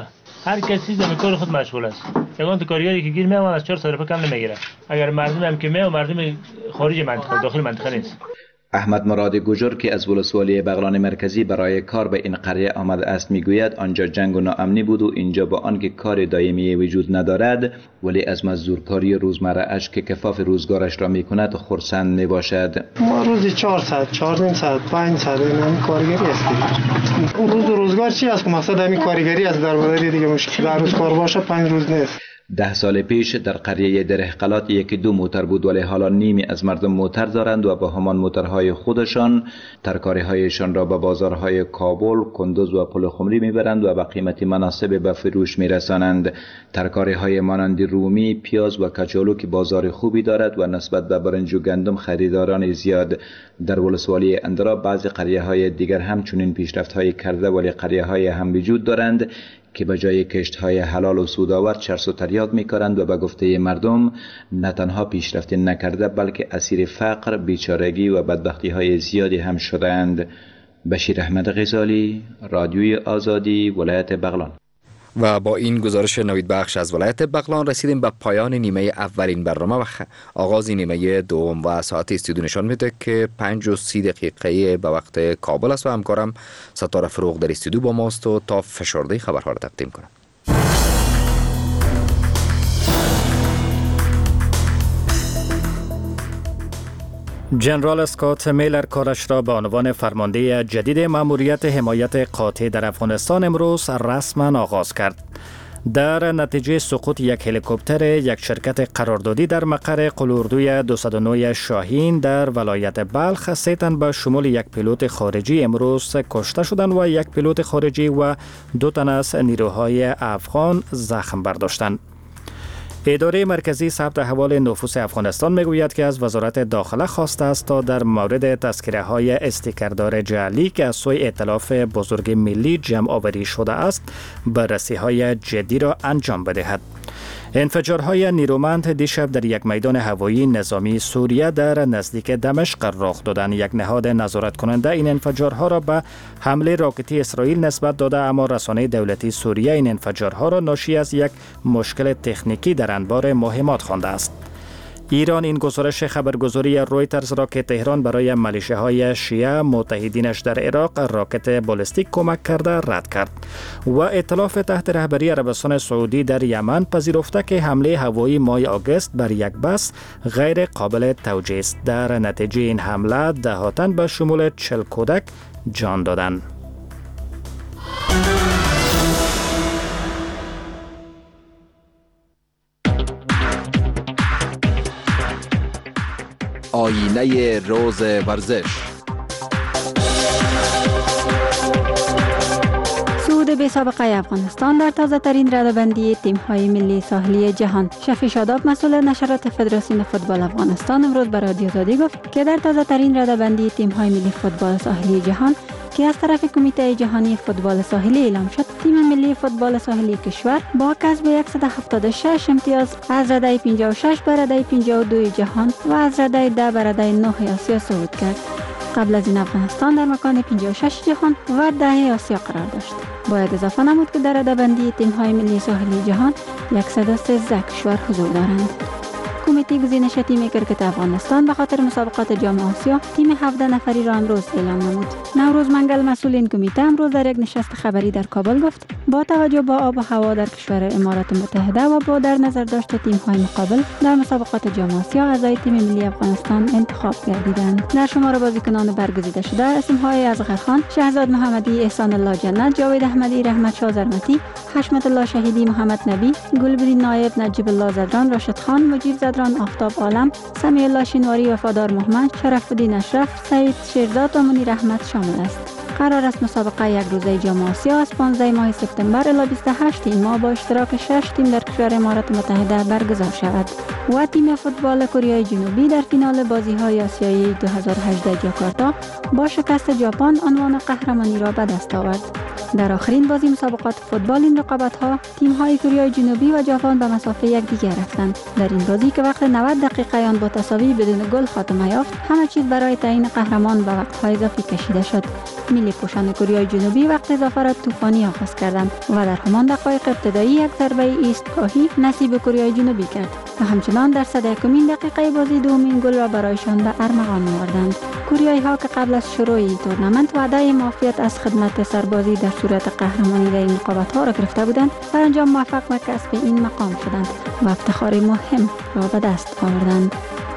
هر کسی در کار خود مشغول است. یگان تو کارگری که گیر میامد از چهار صرفه کم نمیگیره. اگر مردم هم که میام مردم خارج منطقه داخل منطقه نیست.
احمد مراد گجر که از ولسوالی بغلان مرکزی برای کار به این قریه آمده است میگوید آنجا جنگ و ناامنی بود و اینجا با آنکه کار دائمی وجود ندارد ولی از مزدورکاری روزمره اش که کفاف روزگارش را میکند خرسند میباشد.
ما روزی چهار ساعت، چهار ساعت، پنج ساعت این کارگری هستیم. روز روزگار چی است که مقصد همین کارگری است در مداری دیگه مشکل در روز کار باشه پنج روز نیست.
ده سال پیش در قریه درهقلات یکی دو موتر بود ولی حالا نیمی از مردم موتر دارند و با همان موترهای خودشان ترکاری هایشان را به بازارهای کابل، کندوز و پل خمری میبرند و به قیمت مناسب به فروش میرسانند. ترکاری های مانند رومی، پیاز و کچالو که بازار خوبی دارد و نسبت به برنج و گندم خریداران زیاد. در ولسوالی اندرا بعضی قریه های دیگر هم چنین پیشرفت های کرده ولی قریه های هم وجود دارند که به جای کشت های حلال و سودآور چرس و تریاک می‌کنند و به گفته مردم نه تنها پیشرفت نکرده بلکه اسیر فقر، بیچارگی و بدبختی های زیادی هم شدند. بشیر احمد غزالی، رادیوی آزادی، ولایت بغلان.
و با این گزارش نوید بخش از ولایت بغلان رسیدیم به پایان نیمه اولین برنامه و آغاز نیمه دوم و ساعت استودیو نشان میده که پنج و سی دقیقه به وقت کابل است و همکارم ستاره فروغ در استودیو با ماست و تا فشرده خبرها را تقدیم کنم.
جنرال اسکات میلر کارش را به عنوان فرمانده جدید مأموریت حمایت قاطع در افغانستان امروز رسما آغاز کرد. در نتیجه سقوط یک هلیکوپتر یک شرکت قراردادی در مقر قلاردوی دویست و نه شاهین در ولایت بلخ سه تن به شمول یک پیلوت خارجی امروز کشته شدند و یک پیلوت خارجی و دو تن از نیروهای افغان زخم برداشتند. اداره مرکزی ثبت احوال نفوس افغانستان میگوید که از وزارت داخله خواسته است تا در مورد تذکره های استیکردار جعلی که از سوی ائتلاف بزرگ ملی جمع آوری شده است بررسی های جدی را انجام بدهد. انفجارهای نیرومند دیشب در یک میدان هوایی نظامی سوریه در نزدیک دمشق رخ دادند. یک نهاد نظارت کننده این انفجارها را به حمله راکتی اسرائیل نسبت داده، اما رسانه دولتی سوریه این انفجارها را ناشی از یک مشکل تکنیکی در انبار مهمات خوانده است. ایران این گزارش خبرگزاری رویترز را که تهران برای ملیشه‌های شیعه متحدینش در عراق راکت بالستیک کمک کرده رد کرد و ائتلاف تحت رهبری عربستان سعودی در یمن پذیرفته که حمله هوایی ماه آگوست بر یک بس غیر قابل توجیه است. در نتیجه این حمله ده ها تن به شمول چهل کودک جان دادند.
آینه روز ورزش.
صعود بی سابقه افغانستان در تازه ترین رده‌بندی تیم های ملی ساحلی جهان. شفیع شاداب مسئول نشرات فدراسیون فوتبال افغانستان امروز به رادیو آزادی گفت که در تازه ترین رده‌بندی تیم های ملی فوتبال ساحلی جهان که از طرف کمیته جهانی فوتبال ساحلی اعلام شد، تیم ملی فوتبال ساحلی کشور با کسب صد و هفتاد و شش امتیاز از رده پنجاه و شش به رده پنجاه و دو جهان و از رده ده به رده نه آسیا صعود کرد. قبل از این افغانستان در مکان پنجاه و شش جهان و ده آسیا قرار داشت. باید اضافه نمود که در رده‌بندی تیم های ملی ساحلی جهان صد و سیزده کشور حضور دارند. کمیته گزینش تیم کرکت افغانستان به خاطر مسابقات جام آسیا تیم هفده نفری را امروز اعلام نمود. نوروز منگل مسئول این کمیته امروز در یک نشست خبری در کابل گفت با توجه به آب و هوا در کشور امارات متحده و با در نظر داشت تیم های مقابل در مسابقات جام آسیا اعضای تیم ملی افغانستان انتخاب گردیدند. در شمار بازیکنان برگزیده شده اسم های اصغرخان، شهزاد محمدی، احسان الله جنت، جاوید احمدی، رحمت شاه زرمتی، حشمت الله شهیدی، محمد نبی، گلبدین نایب، نجیب الله زدران، راشد خان، مجید زدران، آفتاب عالم، سمیع الله شینواری، وفادار محمد، شرف الدین اشرف، سعید شیرزاد و منیر احمد شامل است. قرار است مسابقه یک روزه جام آسیا از پانزده ماه سپتامبر الی بیست و هشت این ماه با اشتراک شش تیم در کشور امارات متحده برگزار شود. و تیم فوتبال کره جنوبی در فینال بازی‌های آسیایی دو هزار و هجده جاکارتا با شکست ژاپن عنوان قهرمانی را به دست آورد. در آخرین بازی مسابقات فوتبال این رقابت‌ها تیم‌های کره جنوبی و ژاپن به مسافه یکدیگر رفتند. در این بازی که وقت نود دقیقه آن با تساوی بدون گل خاتمه یافت، همه چیز برای تعیین قهرمان به وقت‌های اضافی کشیده شد. ملی پوشان کره جنوبی وقت اضافه را طوفانی آغاز کردند و در همان دقایق ابتدایی یک ضربه ایستگاهی نصیب کره جنوبی کرد و همچنان در صد و یکمین دقیقه بازی دومین گل را برایشان به ارمغان آوردند. کوریایی‌ها که قبل از شروع این تورنمنت وعده معافیت از خدمت سربازی در صورت قهرمانی در این رقابت‌ها را گرفته بودند، در انجام موفق به کسب این مقام شدند و افتخار مهم را به دست آوردند.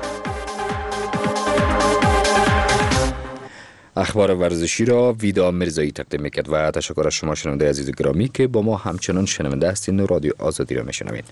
اخبار ورزشی را ویدا مرزایی تقدیم می‌کرد و تشکر از شما شنونده عزیز و گرامی که با ما همچنان شنونده هستین. رادیو آزادی را میشنوید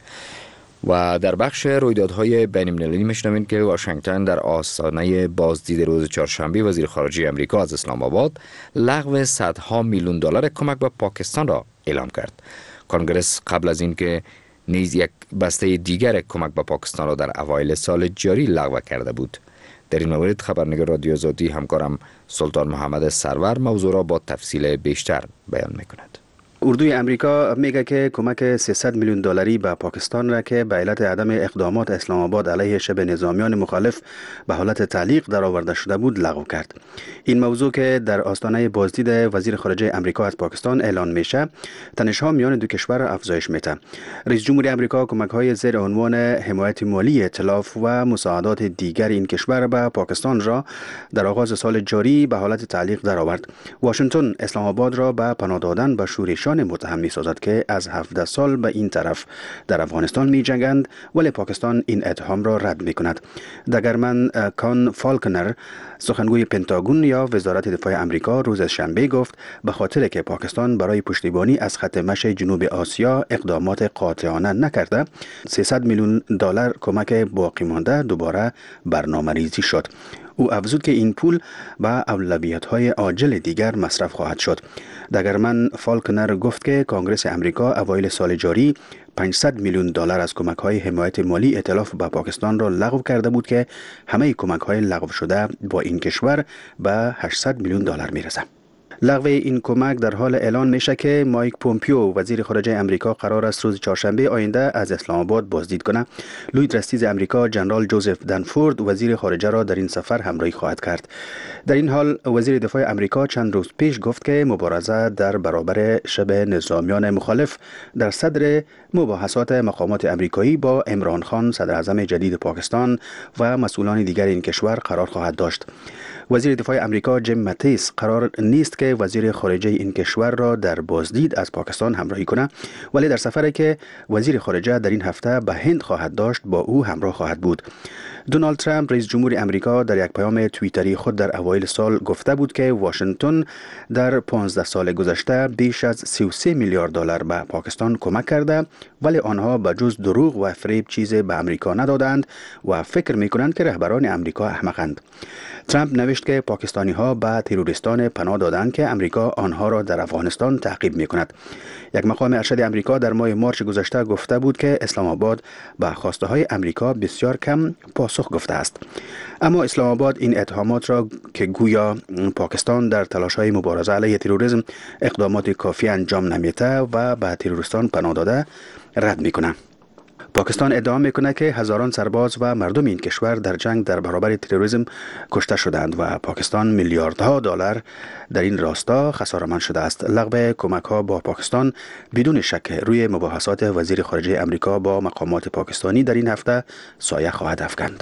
و در بخش رویدادهای بین‌المللی میشنوید که واشنگتن در آستانه بازدید روز چهارشنبه وزیر خارجه امریکا از اسلام آباد لغو صدها میلیون دلار کمک به پاکستان را اعلام کرد. کنگرس قبل از اینکه نیز یک بسته دیگر کمک به پاکستان را در اوایل سال جاری لغو کرده بود. در این مورد خبرنگار رادیو آزادی همکارم سلطان محمد سرور موضوع را با تفصیل بیشتر بیان میکند.
اردوی امریکا میگه که کمک سیصد میلیون دلاری به پاکستان را که به علت عدم اقدامات اسلام آباد علیه شبه نظامیان مخالف به حالت تعلیق درآورده شده بود لغو کرد. این موضوع که در آستانه بازدید وزیر خارجه امریکا از پاکستان اعلان میشه، تنش‌ها میان دو کشور افزایش میده. رئیس جمهور امریکا کمک‌های زیر عنوان حمایت مالی، ائتلاف و مساعدات دیگر این کشور به پاکستان را در آغاز سال جاری به حالت تعلیق درآورد. واشنگتن اسلام آباد را به پناه دادن به شورشیان متهم می سازد که از هفده سال به این طرف در افغانستان می جنگند، ولی پاکستان این اتهام را رد می کند. دگرمن کان فالکنر، سخنگوی پنتاگون یا وزارت دفاع امریکا، روز شنبه گفت به خاطر که پاکستان برای پشتیبانی از خط مشی جنوب آسیا اقدامات قاطعانه نکرده، سیصد میلیون دلار کمک باقی مانده دوباره برنامه‌ریزی شد. او افزود که این پول به اولویت‌های عاجل دیگر مصرف خواهد شد. دگرمن فالکنر گفت که کنگرس امریکا اوایل سال جاری پانصد میلیون دلار از کمک‌های حمایت مالی ائتلاف به پاکستان را لغو کرده بود که همه کمک‌های لغو شده با این کشور به هشتصد میلیون دلار میرسد. لغو این کمک در حال اعلان میشه که مایک پومپیو وزیر خارجه امریکا قرار است روز چهارشنبه آینده از اسلام آباد بازدید کنه. لوید رستیز امریکا جنرال جوزف دنفورد وزیر خارجه را در این سفر همراهی خواهد کرد. در این حال وزیر دفاع امریکا چند روز پیش گفت که مبارزه در برابر شبه نظامیان مخالف در صدر مباحثات مقامات امریکایی با عمران خان صدر اعظم جدید پاکستان و مسئولان دیگر این کشور قرار خواهد داشت. وزیر دفاع امریکا جیم ماتیس قرار نیست که وزیر خارجه این کشور را در بازدید از پاکستان همراهی کنه، ولی در سفری که وزیر خارجه در این هفته به هند خواهد داشت با او همراه خواهد بود. دونالد ترامپ رئیس جمهور امریکا در یک پیام توییتری خود در اوایل سال گفته بود که واشنگتن در پانزده سال گذشته بیش از سی و سه میلیارد دلار به پاکستان کمک کرده، ولی آنها به جز دروغ و فریب چیزی به امریکا ندادند و فکر میکنند که رهبران امریکا احمقند. ترامپ نوشت که پاکستانی ها به تروریستان پناه دادند که امریکا آنها را در افغانستان تعقیب میکند. یک مقام ارشد امریکا در ماه مارچ گذشته گفته بود که اسلام آباد به خواسته های امریکا بسیار کم پاسخ گفته است. اما اسلام آباد این اتهامات را که گویا پاکستان در تلاش های مبارزه علیه تروریسم اقدامات کافی انجام نمیده و به تروریستان پناه داده رد میکنه. پاکستان ادعا میکنه که هزاران سرباز و مردم این کشور در جنگ در برابر تروریسم کشته شدند و پاکستان میلیاردها دلار در این راستا خساره‌مند شده است. لغو کمک‌ها با پاکستان بدون شک روی مباحثات وزیر خارجه امریکا با مقامات پاکستانی در این هفته سایه خواهد افکند.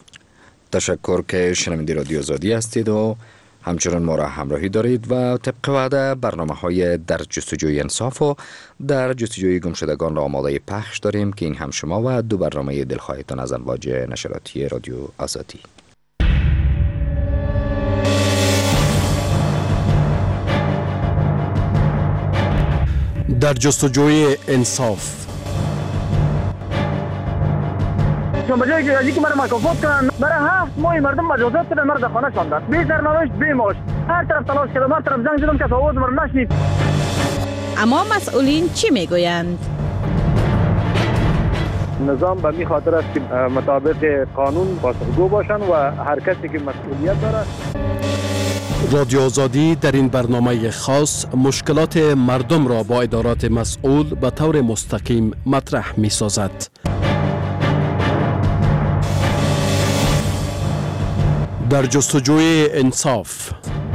تشکر که شنونده رادیو آزادی هستید و همچنان ما را همراهی دارید و طبق وعده برنامه‌های در جستجوی انصاف و در جستجوی گمشدگان را آماده پخش داریم که این هم شما و دو برنامه دلخواهتان از امواج نشراتی رادیو آزادی.
در جستجوی انصاف
به جایی که ازی که مرا مکافات کنن، برای هفت ماه مردم مجازات کردن، مرا در خانه شاندن، بی سرنوشت بی معاش، هر طرف تلاش کردم، هر طرف زنگ زدم که آواز مرا نشنید.
اما مسئولین چی میگویند؟
نظام به می خاطر است که مطابق قانون پاسخگو باشند و هر کسی که مسئولیت دارد.
رادیو آزادی در این برنامه خاص مشکلات مردم را با ادارات مسئول به طور مستقیم مطرح می سازد. در جستجوی انصاف.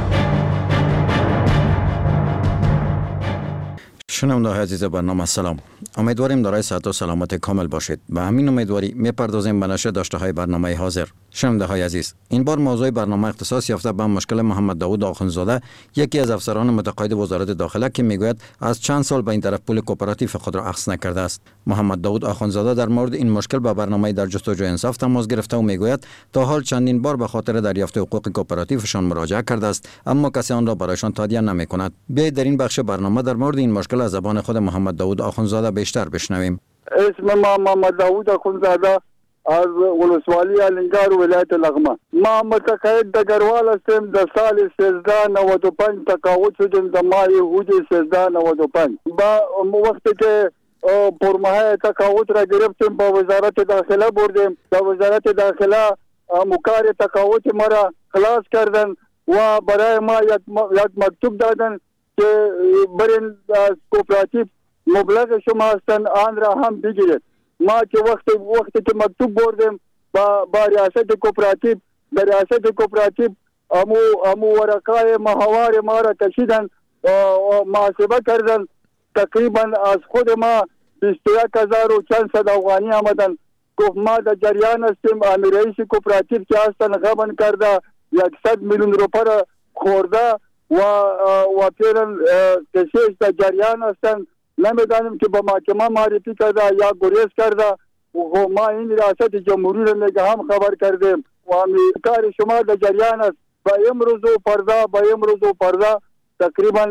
شنوندگان عزیز برنامه سلام. امیدواریم دارای صحت و سلامت کامل باشید. به همین امیدواری میپردازیم به نشر داشته های برنامه حاضر. شنوندگان عزیز، این بار موضوع برنامه اختصاص یافته به مشکل محمد داوود آخوندزاده، یکی از افسران متقاعد وزارت داخله که میگوید از چند سال به این طرف پول کوپراتیو خود را اخذ نکرده است. محمد داوود آخوندزاده در مورد این مشکل با برنامه در جستجوی انصاف تماس گرفته و میگوید تا حال چندین بار به خاطر دریافت حقوق کوپراتیوشان مراجعه کرده است، اما کسی آن را برایشان تادیه نمیکند. بیایید در این بخش برنامه در مورد این مشکل از زبان خود محمد داوود آخوندزاده بیشتر بشنویم.
اسم ما محمد داوود آخوندزاده از ولسوالی الینگار ولایت لغمه. ما متقاعد دگروال هستم. در سال سیزده نود و پنج تقاعد شدم در ماه حدود سیزده نود و پنج. با وقتی که پرماه تقاعد را گرفتیم با وزارت داخله بردیم. در وزارت داخله مکار تقاعد مرا خلاص کردن و برای ما یک یک مکتوب دادن که برین کوپراتیو مبلغ شما هستن آن را هم بگیرید. ما که وقتی وقتی که مکتوب بردیم با با ریاست کوپراتیو، در ریاست کوپراتیو امو امو ورقای ماهوار ما را کشیدن و محاسبه کردن. تقریبا از خود ما بیست و یک هزار و چند صد افغانی آمدن. گفت ما در جریان هستیم. امیر رئیس کوپراتیو که هستن غبن کرده صد میلیون روپیه را خورده و و پیرن کشیش در جریان هستن. نمیدانیم که با محکمه معرفی کرده یا گریز کرده و ما این ریاست جمهوری را نگاه هم خبر کردیم و کار شما در جریان است. با امروز و پردا با امروز و پردا تقریبا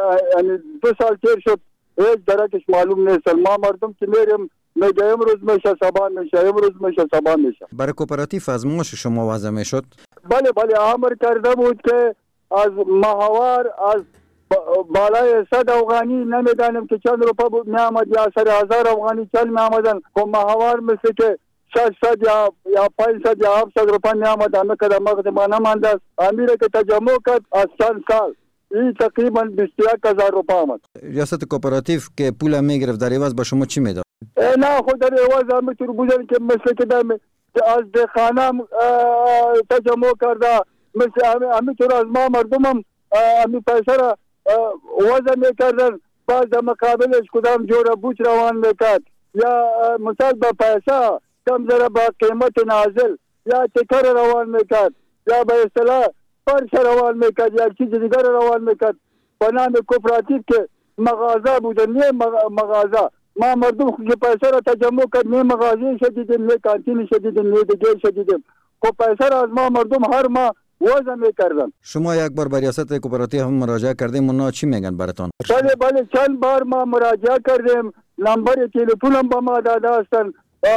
دو سال تیر شد، هیچ درکش معلوم نیست. ما مردم که میریم میگه امروز میشه سبا میشه، امروز میشه سبا میشه.
برای کوپراتیو از معاش شما وضع میشد؟
بله بله امر کرده بود که از ماهوار از بالای صد افغانی نمیدانیم که چند روپا می آمد یا سر هزار افغانی چند می آمدن. خب ماهوار مثل که ششصد یا یا پانصد یا هفتصد روپا می آمد. همه که در مغز ما نمانده است. امیره که تجمع کرد از چند سال این تقریبا بیست و یک هزار روپا آمد.
ریاست کوپراتیو که پول می گرفت در عوض با شما چی میداد؟
نه خود در عوض همینطور بودن که مثل که در از دخانم تجمع کرده، مثل همینطور از ما مردم هم همین پیسه را وضع میکردن. باز در مقابلش کدام جور بوچ روان میکرد یا مثال با پیسه کم ذره با قیمت نازل یا تکر روان میکرد یا به اصطلاح فرش روان میکرد یا چیز دیگر روان میکرد به نام کوپراتیو که مغازه بودن. نه مغازه ما مردم که پیسه را تجمع کرد، نه مغازه شدیدیم نه کانتین شدیدیم نه دیگر شدیدیم. خب پیسه را از ما مردم هر ما وضع میکردن.
شما یک بار به ریاست کوپراتیو هم مراجعه کردیم، اونا چی میگن براتون؟
بله بله چند بار ما مراجعه کردیم. نمبر تلفن هم با ما داده هستن.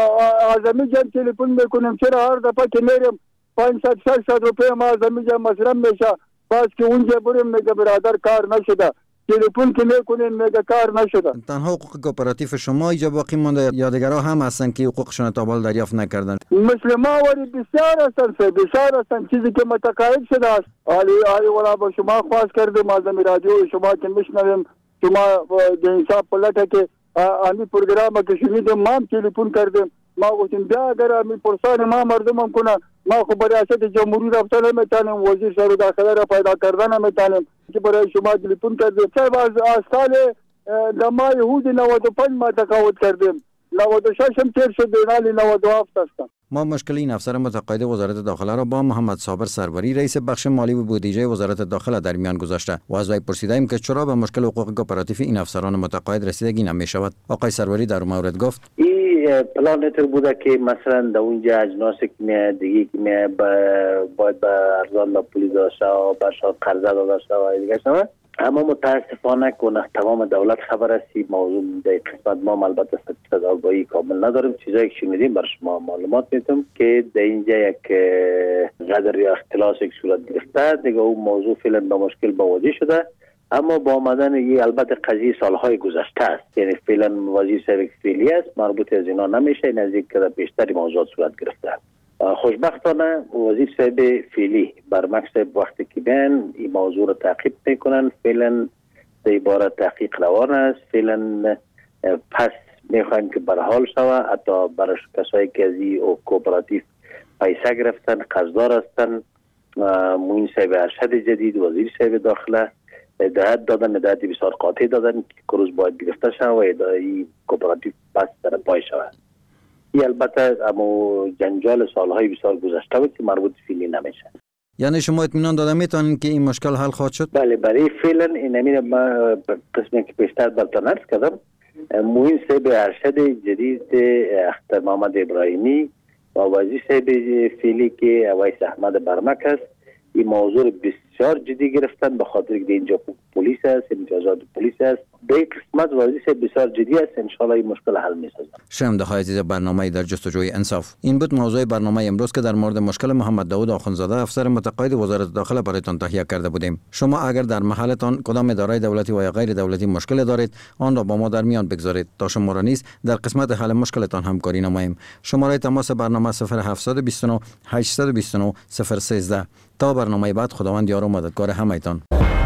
اعظمی جان تلفن میکنیم چرا هر دفعه که میریم پانصد ششصد روپیه ما اعظمی جان مصرف میشه. باز که اونجا بریم میگه برادر کار نشده. تلفن که میکنین میگه کار نشده.
تنها حقوق کوپراتیو شما اینجا باقی مونده یا دیگرها هم هستن که حقوقشون تا حال دریافت نکردن؟
مثل ما ولی بسیار هستن سه بسیار هستن چیزی که متقاعد شده است. علی علی ولا با شما خواست کردیم از رادیو شما که میشنویم شما د انصاف پلټه کې امی پروگرام کې شنیدم ما تلیفون کردم ما گفتم بیا اگر امی پرسان ما مردم هم کنه ما خب ریاست جمهوری رفتن میتونم وزیر شهر داخله را پیدا کردن میتونم که برای شما تلیفون کردم چه از سال در ماه حدود نود و پنج ما تقاعد کردیم نود و شش هم تیر شد دینالی نود و هفت هستم.
ما مشکل این افسر متقاعد وزارت داخله را با محمد صابر سروری رئیس بخش مالی و بودجه وزارت داخله در میان گذاشته و از وی پرسیدیم که چرا به مشکل حقوق کوپراتیو این افسران متقاعد رسیدگی نمی شود. آقای سروری در مورد گفت
این پلان تر بوده که مثلا در اونجا اجناس که می دیگه که می باید به ارزان پولی داشته و باشد قرضه داشته و دیگه شما اما متاسفانه کنه تمام دولت خبر است موضوع در قسمت ما البته صد آگاهی کامل نداریم. چیزایی که شنیدیم بر شما معلومات میتونم که در اینجا یک قدر یا اختلاس یک صورت گرفته دیگه اون موضوع فعلا با مشکل مواجه شده. اما با آمدن این البته قضیه سالهای گذشته است، یعنی فعلا وزیر صاحب فعلی است، مربوط از اینا نمیشه، نزدیک که بیشتری موضوعات صورت گرفته. خوشبختانه وزیر صاحب فعلی برمک صاحب وقتی که بیان این موضوع را تعقیب میکنن، فعلا در عبارت تحقیق روان است، فعلا پس میخوایم که برحال شوه، حتی برای کسایی که از این کوپراتیو پیسه گرفتن قرضدار هستن، معین صاحب ارشد جدید، وزیر صاحب داخله هدایت دادن، هدایت بسیار قاطع دادن که روز باید گرفته شوه و اداره کوپراتیو پس در پای شوه. این البته اما جنجال سالهای بسیار گذشته بود که مربوط فعلی نمیشه.
یعنی شما اطمینان داده میتونید که این مشکل حل خواهد شد؟
بله، برای فعلا این امین ما قسمی که بیشتر برتان عرض کردم، معین صاحب ارشد جدید اختر محمد ابراهیمی و وزیر صاحب فعلی که اویس احمد برمک است، این موضوع بسیار جدی گرفتن به خاطر که اینجا پلیس است، امتیازات پلیس است. به این قسمت وزیر صاحب بسیار جدی است، ان شاء الله این مشکل حل می‌سازد.
شنونده های عزیز برنامه در جستجوی انصاف، این بود موضوع برنامه امروز که در مورد مشکل محمد داوود آخوندزاده افسر متقاعد وزارت داخله برایتان تهیه کرده بودیم. شما اگر در محلتان کدام اداره دولتی و یا غیر دولتی مشکل دارید، آن را با ما در میان بگذارید تا شما را نیز در قسمت حل مشکلتان همکاری نماییم. شماره تماس برنامه صفر هفت دو نه هشت دو نه صفر یک سه. تا برنامه بعد، خداوند یار و مددگار همه‌تان.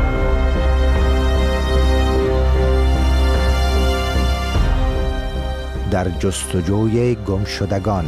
در جستجوی گمشدگان.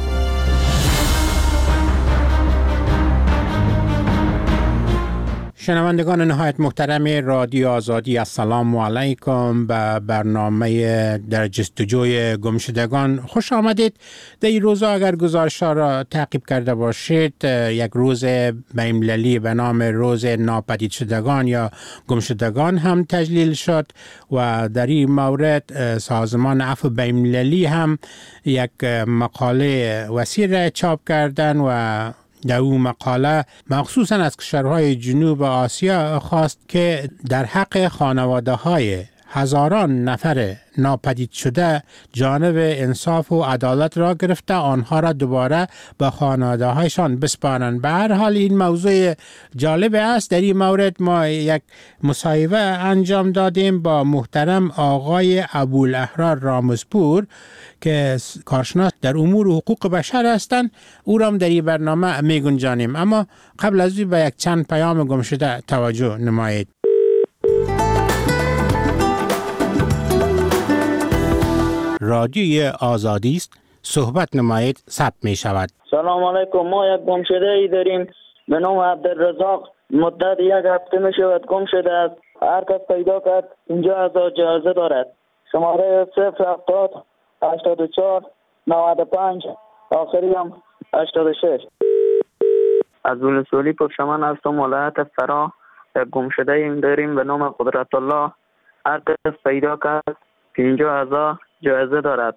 شنوندگان نهایت محترم رادیو آزادی، السلام علیکم. به برنامه در جستجوی گمشدگان خوش آمدید. در این روزا اگر گزارش را تعقیب کرده باشید، یک روز بین‌المللی به نام روز ناپدید شدگان یا گمشدگان هم تجلیل شد و در این مورد سازمان عفو بین‌المللی هم یک مقاله وسیع چاپ کردن و در اون مقاله مخصوصا از کشورهای جنوب آسیا خواست که در حق خانواده های هزاران نفر ناپدید شده جانب انصاف و عدالت را گرفته، آنها را دوباره به خانواده هایشان بسپارند. به هر حال این موضوع جالب است. در این مورد ما یک مصاحبه انجام دادیم با محترم آقای ابوالاحرار رامزپور که کارشناس در امور حقوق بشر هستند. او را در این برنامه می گنجانیم، اما قبل از این به یک چند پیام گمشده توجه نمایید. رادیوی آزادی است، صحبت نمایید، ثبت می شود.
سلام علیکم. ما یک گمشده ای داریم به نام عبدالرزاق، مدت یک هفته می شود گم شده است. هر کس پیدا کرد اینجا هزار جایزه دارد. شماره صفر هفتاد هشتاد و چهار نود و پنج آخری هم هشتاد و شش. از ولسوالی پشمان هستم، ولایت فرا. یک گمشده ایم داریم به نام قدرت الله. هر کس پیدا کرد پنجاه هزار جایزه دارد.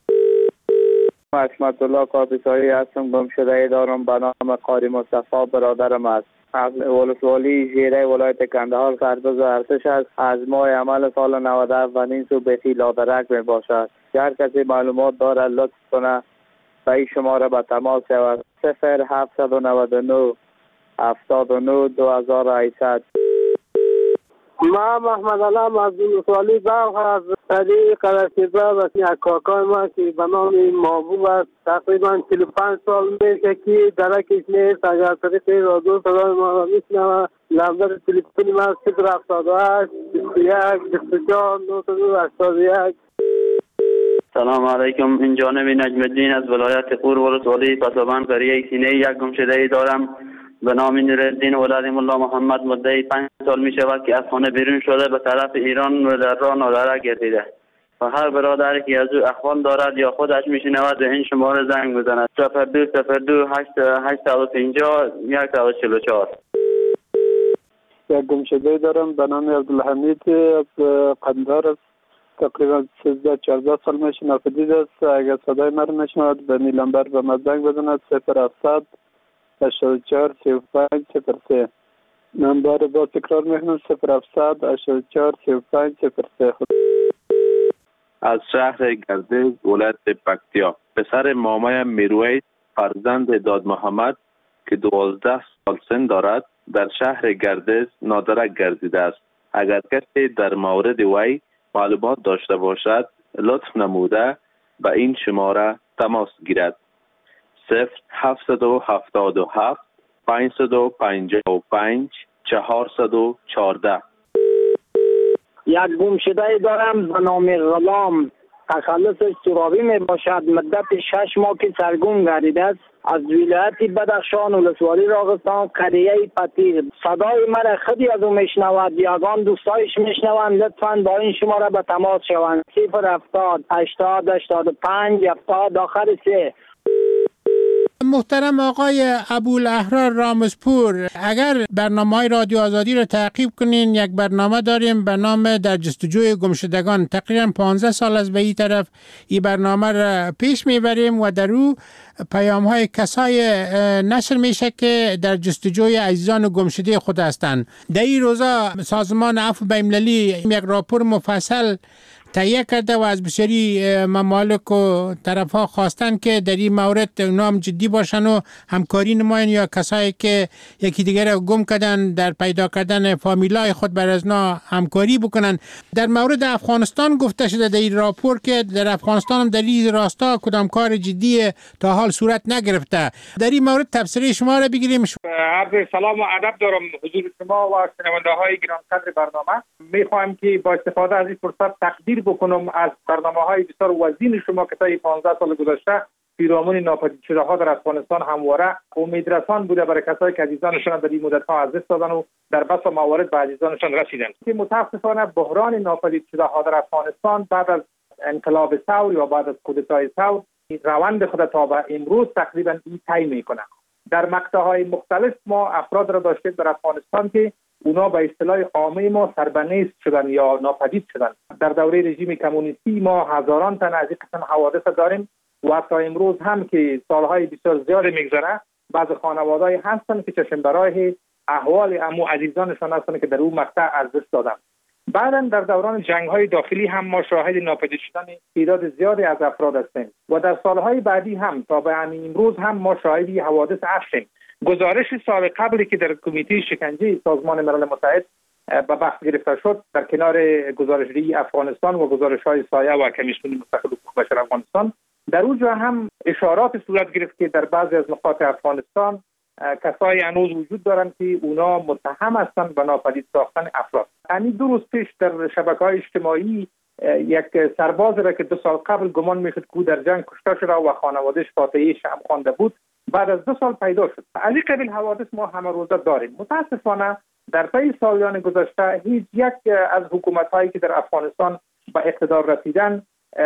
اسمت الله کابیسایی هستم، گمشده ای دارم به نام قاری مصطفی، برادرم است. ولسوالی ژیره ولایت کندهار سرباز ارتش است. از ماه عمل سال نود و هفت و نیم سو بخی لادرک می باشد. هر کسی معلومات دارد لطف کنه به این شماره به تماس شود. صفر هفت نه نه هفتاد و نه دو هزار و هشتصد.
ما محمد علام از ولسوالی باغ از طریق قرشیبه و یک کاکای ما که به نام محبوب است، تقریبا چهل و پنج سال میشه که درکش نیست. اگر طریق رادیو صدای ما را میشنوه، نمبر تلفنی ما صفر هفتاد و هشت بیست و یک بیست و چهار نود و دو هشتاد و یک.
سلام علیکم. این جانب نجم الدین از ولایت قور ولسوالی پسابند قریه سینه. یک گمشده ای دارم به نام نورالدین ولد الله محمد، مدعی پنج سال می شود که از خانه بیرون شده به طرف ایران و در راه نادره گردیده و هر برادری که از او اخوان دارد یا خودش می شنود به این شماره زنگ بزند. صفر دو صفر دو هشت هشت و پنجاه یک و چهل و چهار.
یک گمشده دارم به نام عبدالحمید از قندهار است، تقریبا سیزده چهارده سال میشه ناپدید است. اگر صدای من میشنود به نیلنبر به من زنگ بزند. صفر هفتصد هشتاد و چهار سی و پنج صفر سه. نمبر با تکرار میکنم صفر هفتصد هشتاد و چهار سی و پنج صفر سه.
از شهر گردیز ولایت پکتیا، پسر مامای میرویس فرزند داد محمد که دوازده سال سن دارد در شهر گردیز نادرک گردیده است. اگر کسی در مورد وی معلومات داشته باشد لطف نموده به این شماره تماس گیرد. صفر هفتصد و هفتاد و هفت پانصد و پنجاه و پنج چهارصد و چهارده.
یک گمشده دارم به نام غلام، تخلصش سرابی می باشد. مدت شش ماه که سرگم گردیده است. از ولایت بدخشان ولسوالی راغستان قریه پتیر. صدای مرا خودی از او میشنود، یگان دوستایش میشنوند. لطفاً با این شماره به تماس شوند. صفر هفتاد هشتاد هشتاد و پنج هفتاد آخر سه.
محترم آقای ابوالاحرار رامزپور، اگر برنامه رادیو آزادی را تعقیب کنین، یک برنامه داریم به نام در جستجوی گمشدگان. تقریبا پانزده سال از به این طرف این برنامه را پیش میبریم و در او پیام های کسای نشر میشه که در جستجوی عزیزان گمشده خود هستند. در این روزا سازمان عفو بین‌المللی یک راپور مفصل تهیه کرده و از بسیاری ممالک و طرف ها خواستن که در این مورد اونا هم جدی باشن و همکاری نماین، یا کسایی که یکی دیگر رو گم کردن در پیدا کردن فامیلای خود بر از اونا همکاری بکنن. در مورد افغانستان گفته شده در این راپور که در افغانستان هم در این راستا کدام کار جدی تا حال صورت نگرفته. در این مورد تفسیر شما را بگیریم.
عرض سلام و ادب دارم حضور شما و شنونده های گرانقدر برنامه. میخوایم که با استفاده از این فرصت تقدیر بکنم از برنامه‌های بسیار وزین شما که تا پانزده سال گذشته پیرامون ناپدید شده ها در افغانستان همواره امیدرسان بوده برای کسایی که عزیزانشان در این مدت‌ها از دست دادن و در بس موارد به عزیزانشان رسیدن. که متاسفانه بحران ناپدید شده ها در افغانستان بعد از انقلاب ثوری و بعد از کودتای ثور روند خود تا به امروز تقریبا این طی میکنه. در مقطع‌های مختلف ما افراد را داشتیم در افغانستان که اونا به اصطلاح عامه ما سربنیست شدن یا ناپدید شدن. در دوره رژیم کمونیستی ما هزاران تن از این قسم حوادث داریم و تا امروز هم که سالهای بسیار زیاد میگذره بعض خانواده‌ای هستن که چشم برای احوال امو عزیزانشان هستن که در اون مقطع از دست دادن. بعداً در دوران جنگ‌های داخلی هم ما شاهد ناپدید شدن تعداد زیادی از افراد هستیم و در سالهای بعدی هم تا به امروز هم ما شاهد حوادث هستیم. گزارش سال قبلی که در کمیته شکنجه سازمان ملل متحد به بحث گرفته شد در کنار گزارش‌های افغانستان و گزارش‌های سایه و کمیسیون مستقل حقوق بشر افغانستان، در اونجا هم اشارات صورت گرفت که در بعضی از نقاط افغانستان کسایی هنوز وجود دارند که اونا متهم هستند به ناپدید ساختن افراد. همین دو روز پیش در شبکه‌های اجتماعی یک سرباز را که دو سال قبل گمان میشد که در جنگ کشته شده و خانواده‌اش فاتحه شمع خوانده بود بعد از دو سال پیدا شد. از این قبیل حوادث ما همه روزه داریم. متاسفانه در طی سالیان گذشته هیچ یک از حکومت‌هایی که در افغانستان به اقتدار رسیدن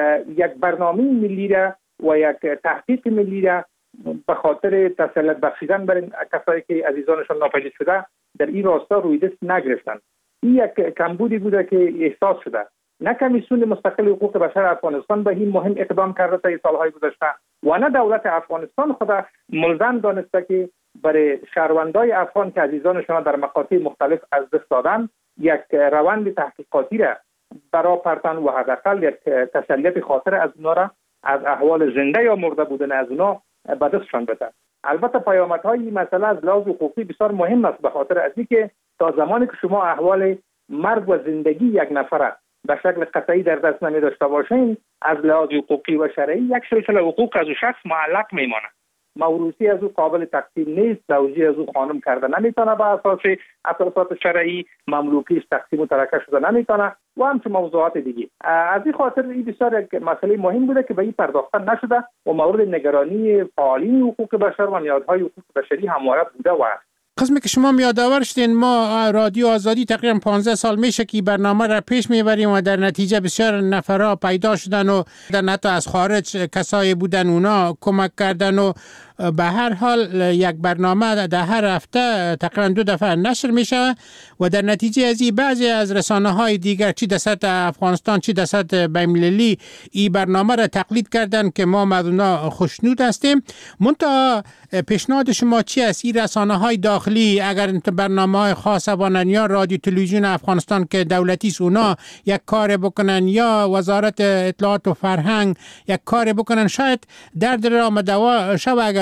یک برنامه ملی را و یک تحقیق ملی را به خاطر تسلط بخشیدن بر کسایی که عزیزانشان ناپدید شده در این راستا روی دست نگرفتند. این یک کمبودی بوده که احساس شده. نه کمیسیون مستقل حقوق بشر افغانستان به این مهم اقدام کرده تا سالهای گذشته و نه دولت افغانستان خود ملزم دانسته که برای شهروندای افغان که عزیزانشان در مقاطع مختلف از دست دادن یک روند تحقیقاتی را برای پرتن و حداقل یک تسلیت خاطر از اونا را از احوال زنده یا مرده بودن از اونا به دستشان بده. البته پیامدهای این مسئله از لحاظ حقوقی بسیار مهم است به خاطر از اینکه تا زمانی که شما احوال مرگ و زندگی یک نفر به شکل قطعی در دست نمی داشته باشین از لحاظ حقوقی و شرعی یک سلسله حقوق از او شخص معلق میمانه. موروثی از او قابل تقسیم نیست، زوجی از او خانم کرده نمیتونه به اساس اساسات شرعی، مملوکیش تقسیم و ترکه شده نمیتونه و همچنین موضوعات دیگه. از این خاطر این بسیار یک مسئله مهم بوده که به این پرداخته نشده و مورد نگرانی فعالین حقوق بشر و نهادهای حقوق بشری همواره بوده و است.
قسمی که شما یادآور شدین ما رادیو آزادی تقریبا پانزده سال میشه که برنامه را پیش میبریم و در نتیجه بسیار نفرها پیدا شدن و در نتیجه از خارج کسایی بودن اونا کمک کردن و به هر حال یک برنامه در هر هفته تقریبا دو دفعه نشر میشه و در نتیجه از این بعضی از رسانه های دیگر چی در سطح افغانستان چی در سطح بین‌المللی این برنامه را تقلید کردن که ما مدونا خوشنود هستیم. منتها پیشنهاد شما چی است؟ این رسانه های داخلی اگر برنامه های خاص بانن یا رادیو تلویزیون افغانستان که دولتی است اونا یک کار بکنن یا وزارت اطلاعات و فرهنگ یک کار بکنن، شاید درد را مدوا شو اگر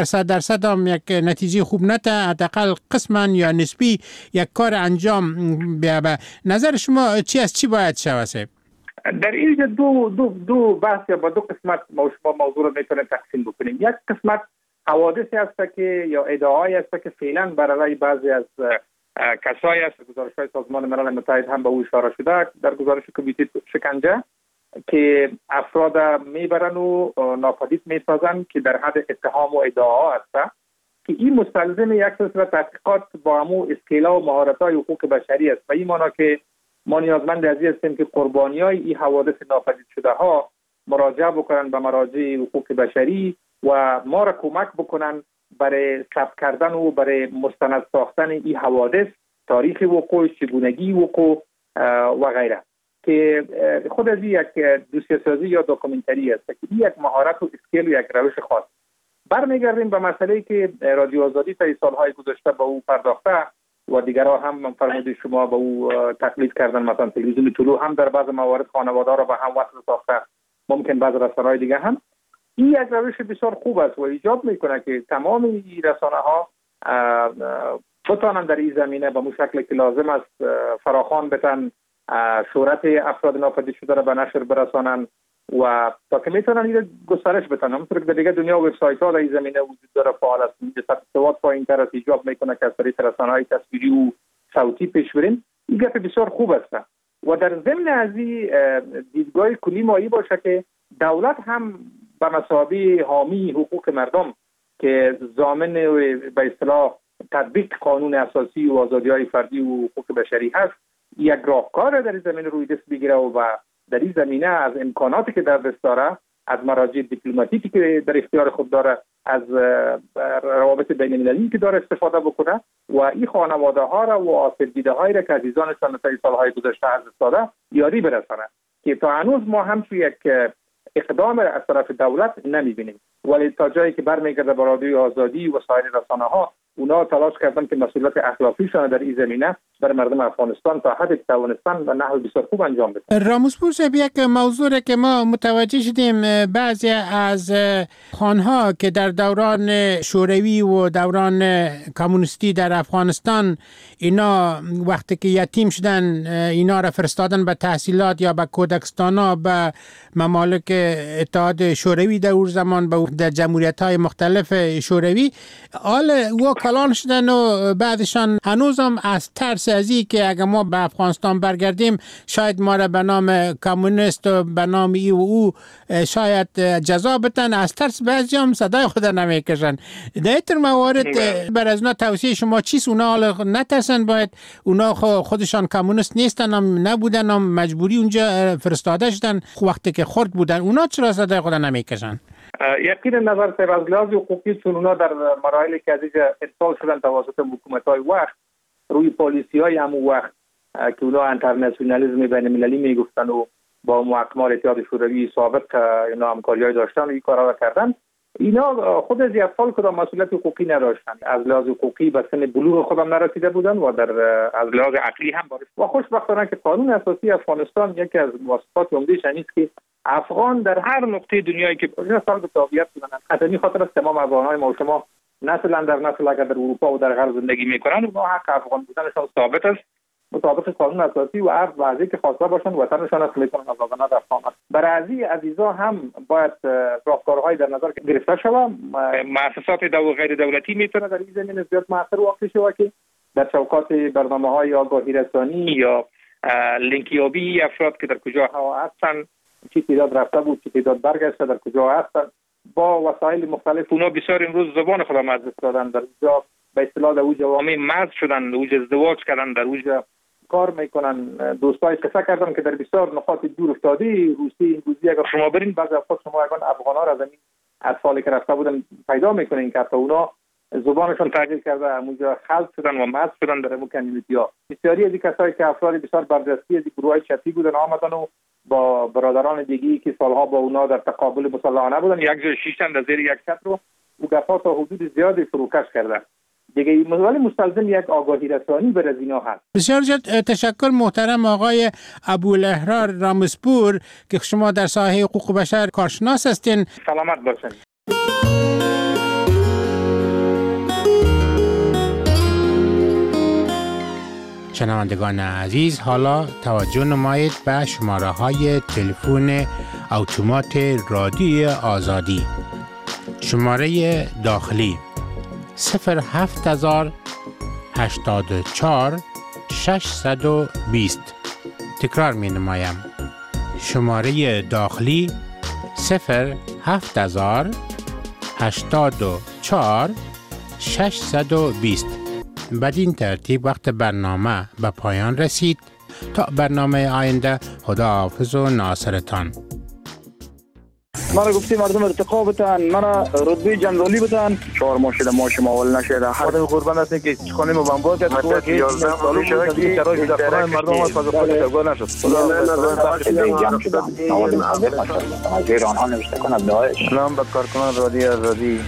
صد درصد هم یک نتیجه خوب نته، حداقل قسما یا نسبی یک کار انجام بیا. نظر شما چی از چی باید شود؟
در اینجا دو دو دو بحث یا با دو قسمت ما شما موضوع رو میتونیم تقسیم بکنیم. یک قسمت حوادثی است که یا ادعایی است که فعلا برای بعضی از کسایی است، گزارش‌های سازمان ملل متحد هم به او اشاره شده در گزارش کمیته شکنجه، که افراد میبرن و ناپدید میسازن که در حد اتهام و ادعاها است که این مستلزم یک سلسله تحقیقات با همو اسکیلا و مهارت‌های حقوق بشری است. و این معنی که ما نیازمند از این هستیم که قربانیای این حوادث ناپدید شده ها مراجعه بکنن به مراجع حقوق بشری و ما را کمک بکنن برای ثبت کردن و برای مستند ساختن این حوادث، تاریخ وقوع، چگونگی وقوع و غیره، که خود از یک دوسیه سازی یا داکومنتری است که این یک مهارت و اسکیل و یک روش خاص. برمیگردیم به مسئله که رادیو آزادی تا سالهای گذشته به او پرداخته و دیگرها هم فرمودید شما به او تقلید کردن. مثلا تلویزیون طلوع هم در بعض موارد خانواده را به هم وصل ساخته، ممکن بعض رسانه‌های دیگه هم. این یک روش بسیار خوب است و ایجاب میکنه که تمام این رسانه ها بتانن در این زمینه به شکل که لازم است فراخوان بتن، شهرت افراد ناپدید شده را به نشر برسانن و تا که میتونن این گسترش بدن. همونطور که در دیگه دنیا وبسایت ها در این زمینه وجود داره فعال است، سطح سواد پایین‌تر است، ایجاب میکنه که از طریق رسانه‌های تصویری و صوتی پیش بریم. این گپ بسیار خوب است و در ضمن از این دیدگاه کلی ما این باشه که دولت هم به مثابه حامی حقوق مردم که ضامن به اصطلاح تطبیق قانون اساسی و آزادی‌های فردی و حقوق بشری هست، یک راهکار در این زمینه روی دست بگیره و در این زمینه از امکاناتی که در دست داره، از مراجع دیپلماتیکی که در اختیار خود داره، از روابط بین المللی که داره استفاده بکنه و این خانواده ها را و آسیب دیده هایی را که عزیزانشان در سالهای گذشته از دست داده یاری برسانه، که تا هنوز ما همچون یک اقدام از طرف دولت نمیبینیم. ولی تا جایی که برمیگرده به رادیو آزادی و سایر رسانه ها، اونا تلاش کردن که مسئولیت اخلاقیشان در این زمینه بر مردم افغانستان تا حد توانستن و نحو بسیار خوب انجام بدن.
راموسپور صاحب، یک موضوع که ما متوجه شدیم بعضی از خانها که در دوران شوروی و دوران کمونیستی در افغانستان اینا وقتی که یتیم شدن اینا را فرستادن به تحصیلات یا به کودکستانا به ممالک اتحاد شوروی در اون زمان به جمهوریت‌های مختلف شوروی، حال و کلان شدن و بعدشان هنوزم از ترس از این که اگر ما به افغانستان برگردیم شاید ما را به نام کمونیست و به نام ای و او شاید جزا بدن، از ترس بعضی هم صدای خود نمیکشن. در این موارد بر از اونا توصیه شما چیست؟ اونا حالا نترسن، باید اونا خودشان کمونیست نیستن هم نبودن هم مجبوری اونجا فرستاده شدن وقتی که خرد بودن، اونا چرا صدای خود نمیکشن؟
یقینا نظر سیب از لحاظ حقوقی چون اونا در مراحلی که از اینجا ارسال شدن توسط حکومت‌های وقت روی پالیسی‌های همون وقت که اونا انترنشنالیسم بین المللی میگفتن و با محکمات اتحاد شوروی سابق اینا همکاری‌های داشتن و این کارا را کردن، اینا خود از اطفال کدام مسئولیت حقوقی نداشتن، از لحاظ حقوقی به سن بلوغ خودم نرسیده بودن و در از لحاظ عقلی هم بارش و خوشبختانه که قانون اساسی افغانستان یکی از واسطات عمده‌اش نیست که افغان در هر نقطه دنیایی که پروژه سال به تابعیت بودن، از این خاطر است تمام افغان‌های ما و شما نسل در نسل اگر در اروپا و در غرب زندگی میکنن و حق افغان بودنشان ثابت است مطابق قانون اساسی و هر وضعی که خواسته باشن وطنشان است میکنن آزادانه در افغان است. برای ازی عزیزا هم باید راهکارهای در نظر گرفته شود. مؤسسات دو غیر دولتی میتونه در این زمینه زیاد موثر واقع شود که در چوکات برنامه‌های آگاهی رسانی یا لینکیابی افراد که در کجا هستن، چی تعداد رفته بود، چی تعداد برگشته، در کجا هستن، با وسایل مختلف. اونا بسیار امروز زبان خود را از دست دادن، در اینجا به اصطلاح در اوج جوامع مزد شدن، اوج ازدواج کردن، در اوج کار میکنن. دوستای قصه کردن که در بسیار نقاط دور افتاده روسیه انگلیسی اگر شما برین بعضی از خود شما اگر افغانا را از این اطفالی که رفته بودن پیدا میکنین که حتی اونا زبانشون تغییر کرده، اونجا خلط شدن و مزد شدن در امو کمیونیتی‌ها. بسیاری از کسایی که افراد بسیار برجسته از گروه‌های چپی بودن آمدن و با برادران دیگه‌ای که سالها با اونا در تقابل مسلحانه بودن یک جای شیشتن در زیر یک چتر رو او گپا تا حدود زیادی فروکش کردن. دیگه ولی مستلزم یک آگاهی رسانی بر از اینا هست.
بسیار تشکر محترم آقای ابوالاحرار راموسپور که شما در ساحه حقوق بشر کارشناس هستین.
سلامت باشین.
شنوندگان عزیز، حالا توجه نمایید به شماره های تلفن اتومات رادیو آزادی. شماره داخلی صفر هفت هزار هشتاد و چهار ششصد و بیست. تکرار می نمایم. شماره داخلی صفر هفت هزار هشتاد و چهار ششصد و بیست. بدین ترتیب وقت برنامه به پایان رسید. تا برنامه آینده، خداحافظ و ناصرتان.
مرا گفتی مردم ارتقا بتن، مرا رتبه جنرالی بتن. چهار ماه شده ما شما اول نشده. خدا قربان هستیم که خانه ما بمبار کرد. خدا که یازده سال شده که شرایط در خانه مردم از فاز خود تغییر نشد. خدا جمع شد. از ایران ها نوشته کنه داعش. سلام به کارکنان رادیو آزادی.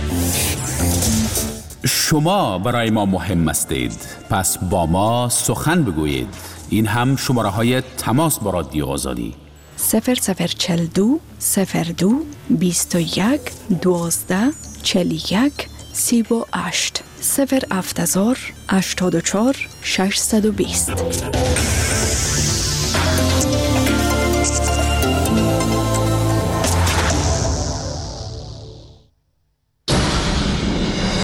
شما برای ما مهم هستید، پس با ما سخن بگویید. این هم شماره های تماس با رادیو آزادی:
صفر صفر چل دو صفر دو بیست و یک دوازده چل یک سی و هشت صفر هفت هزار هشتاد و چهار ششصد و بیست.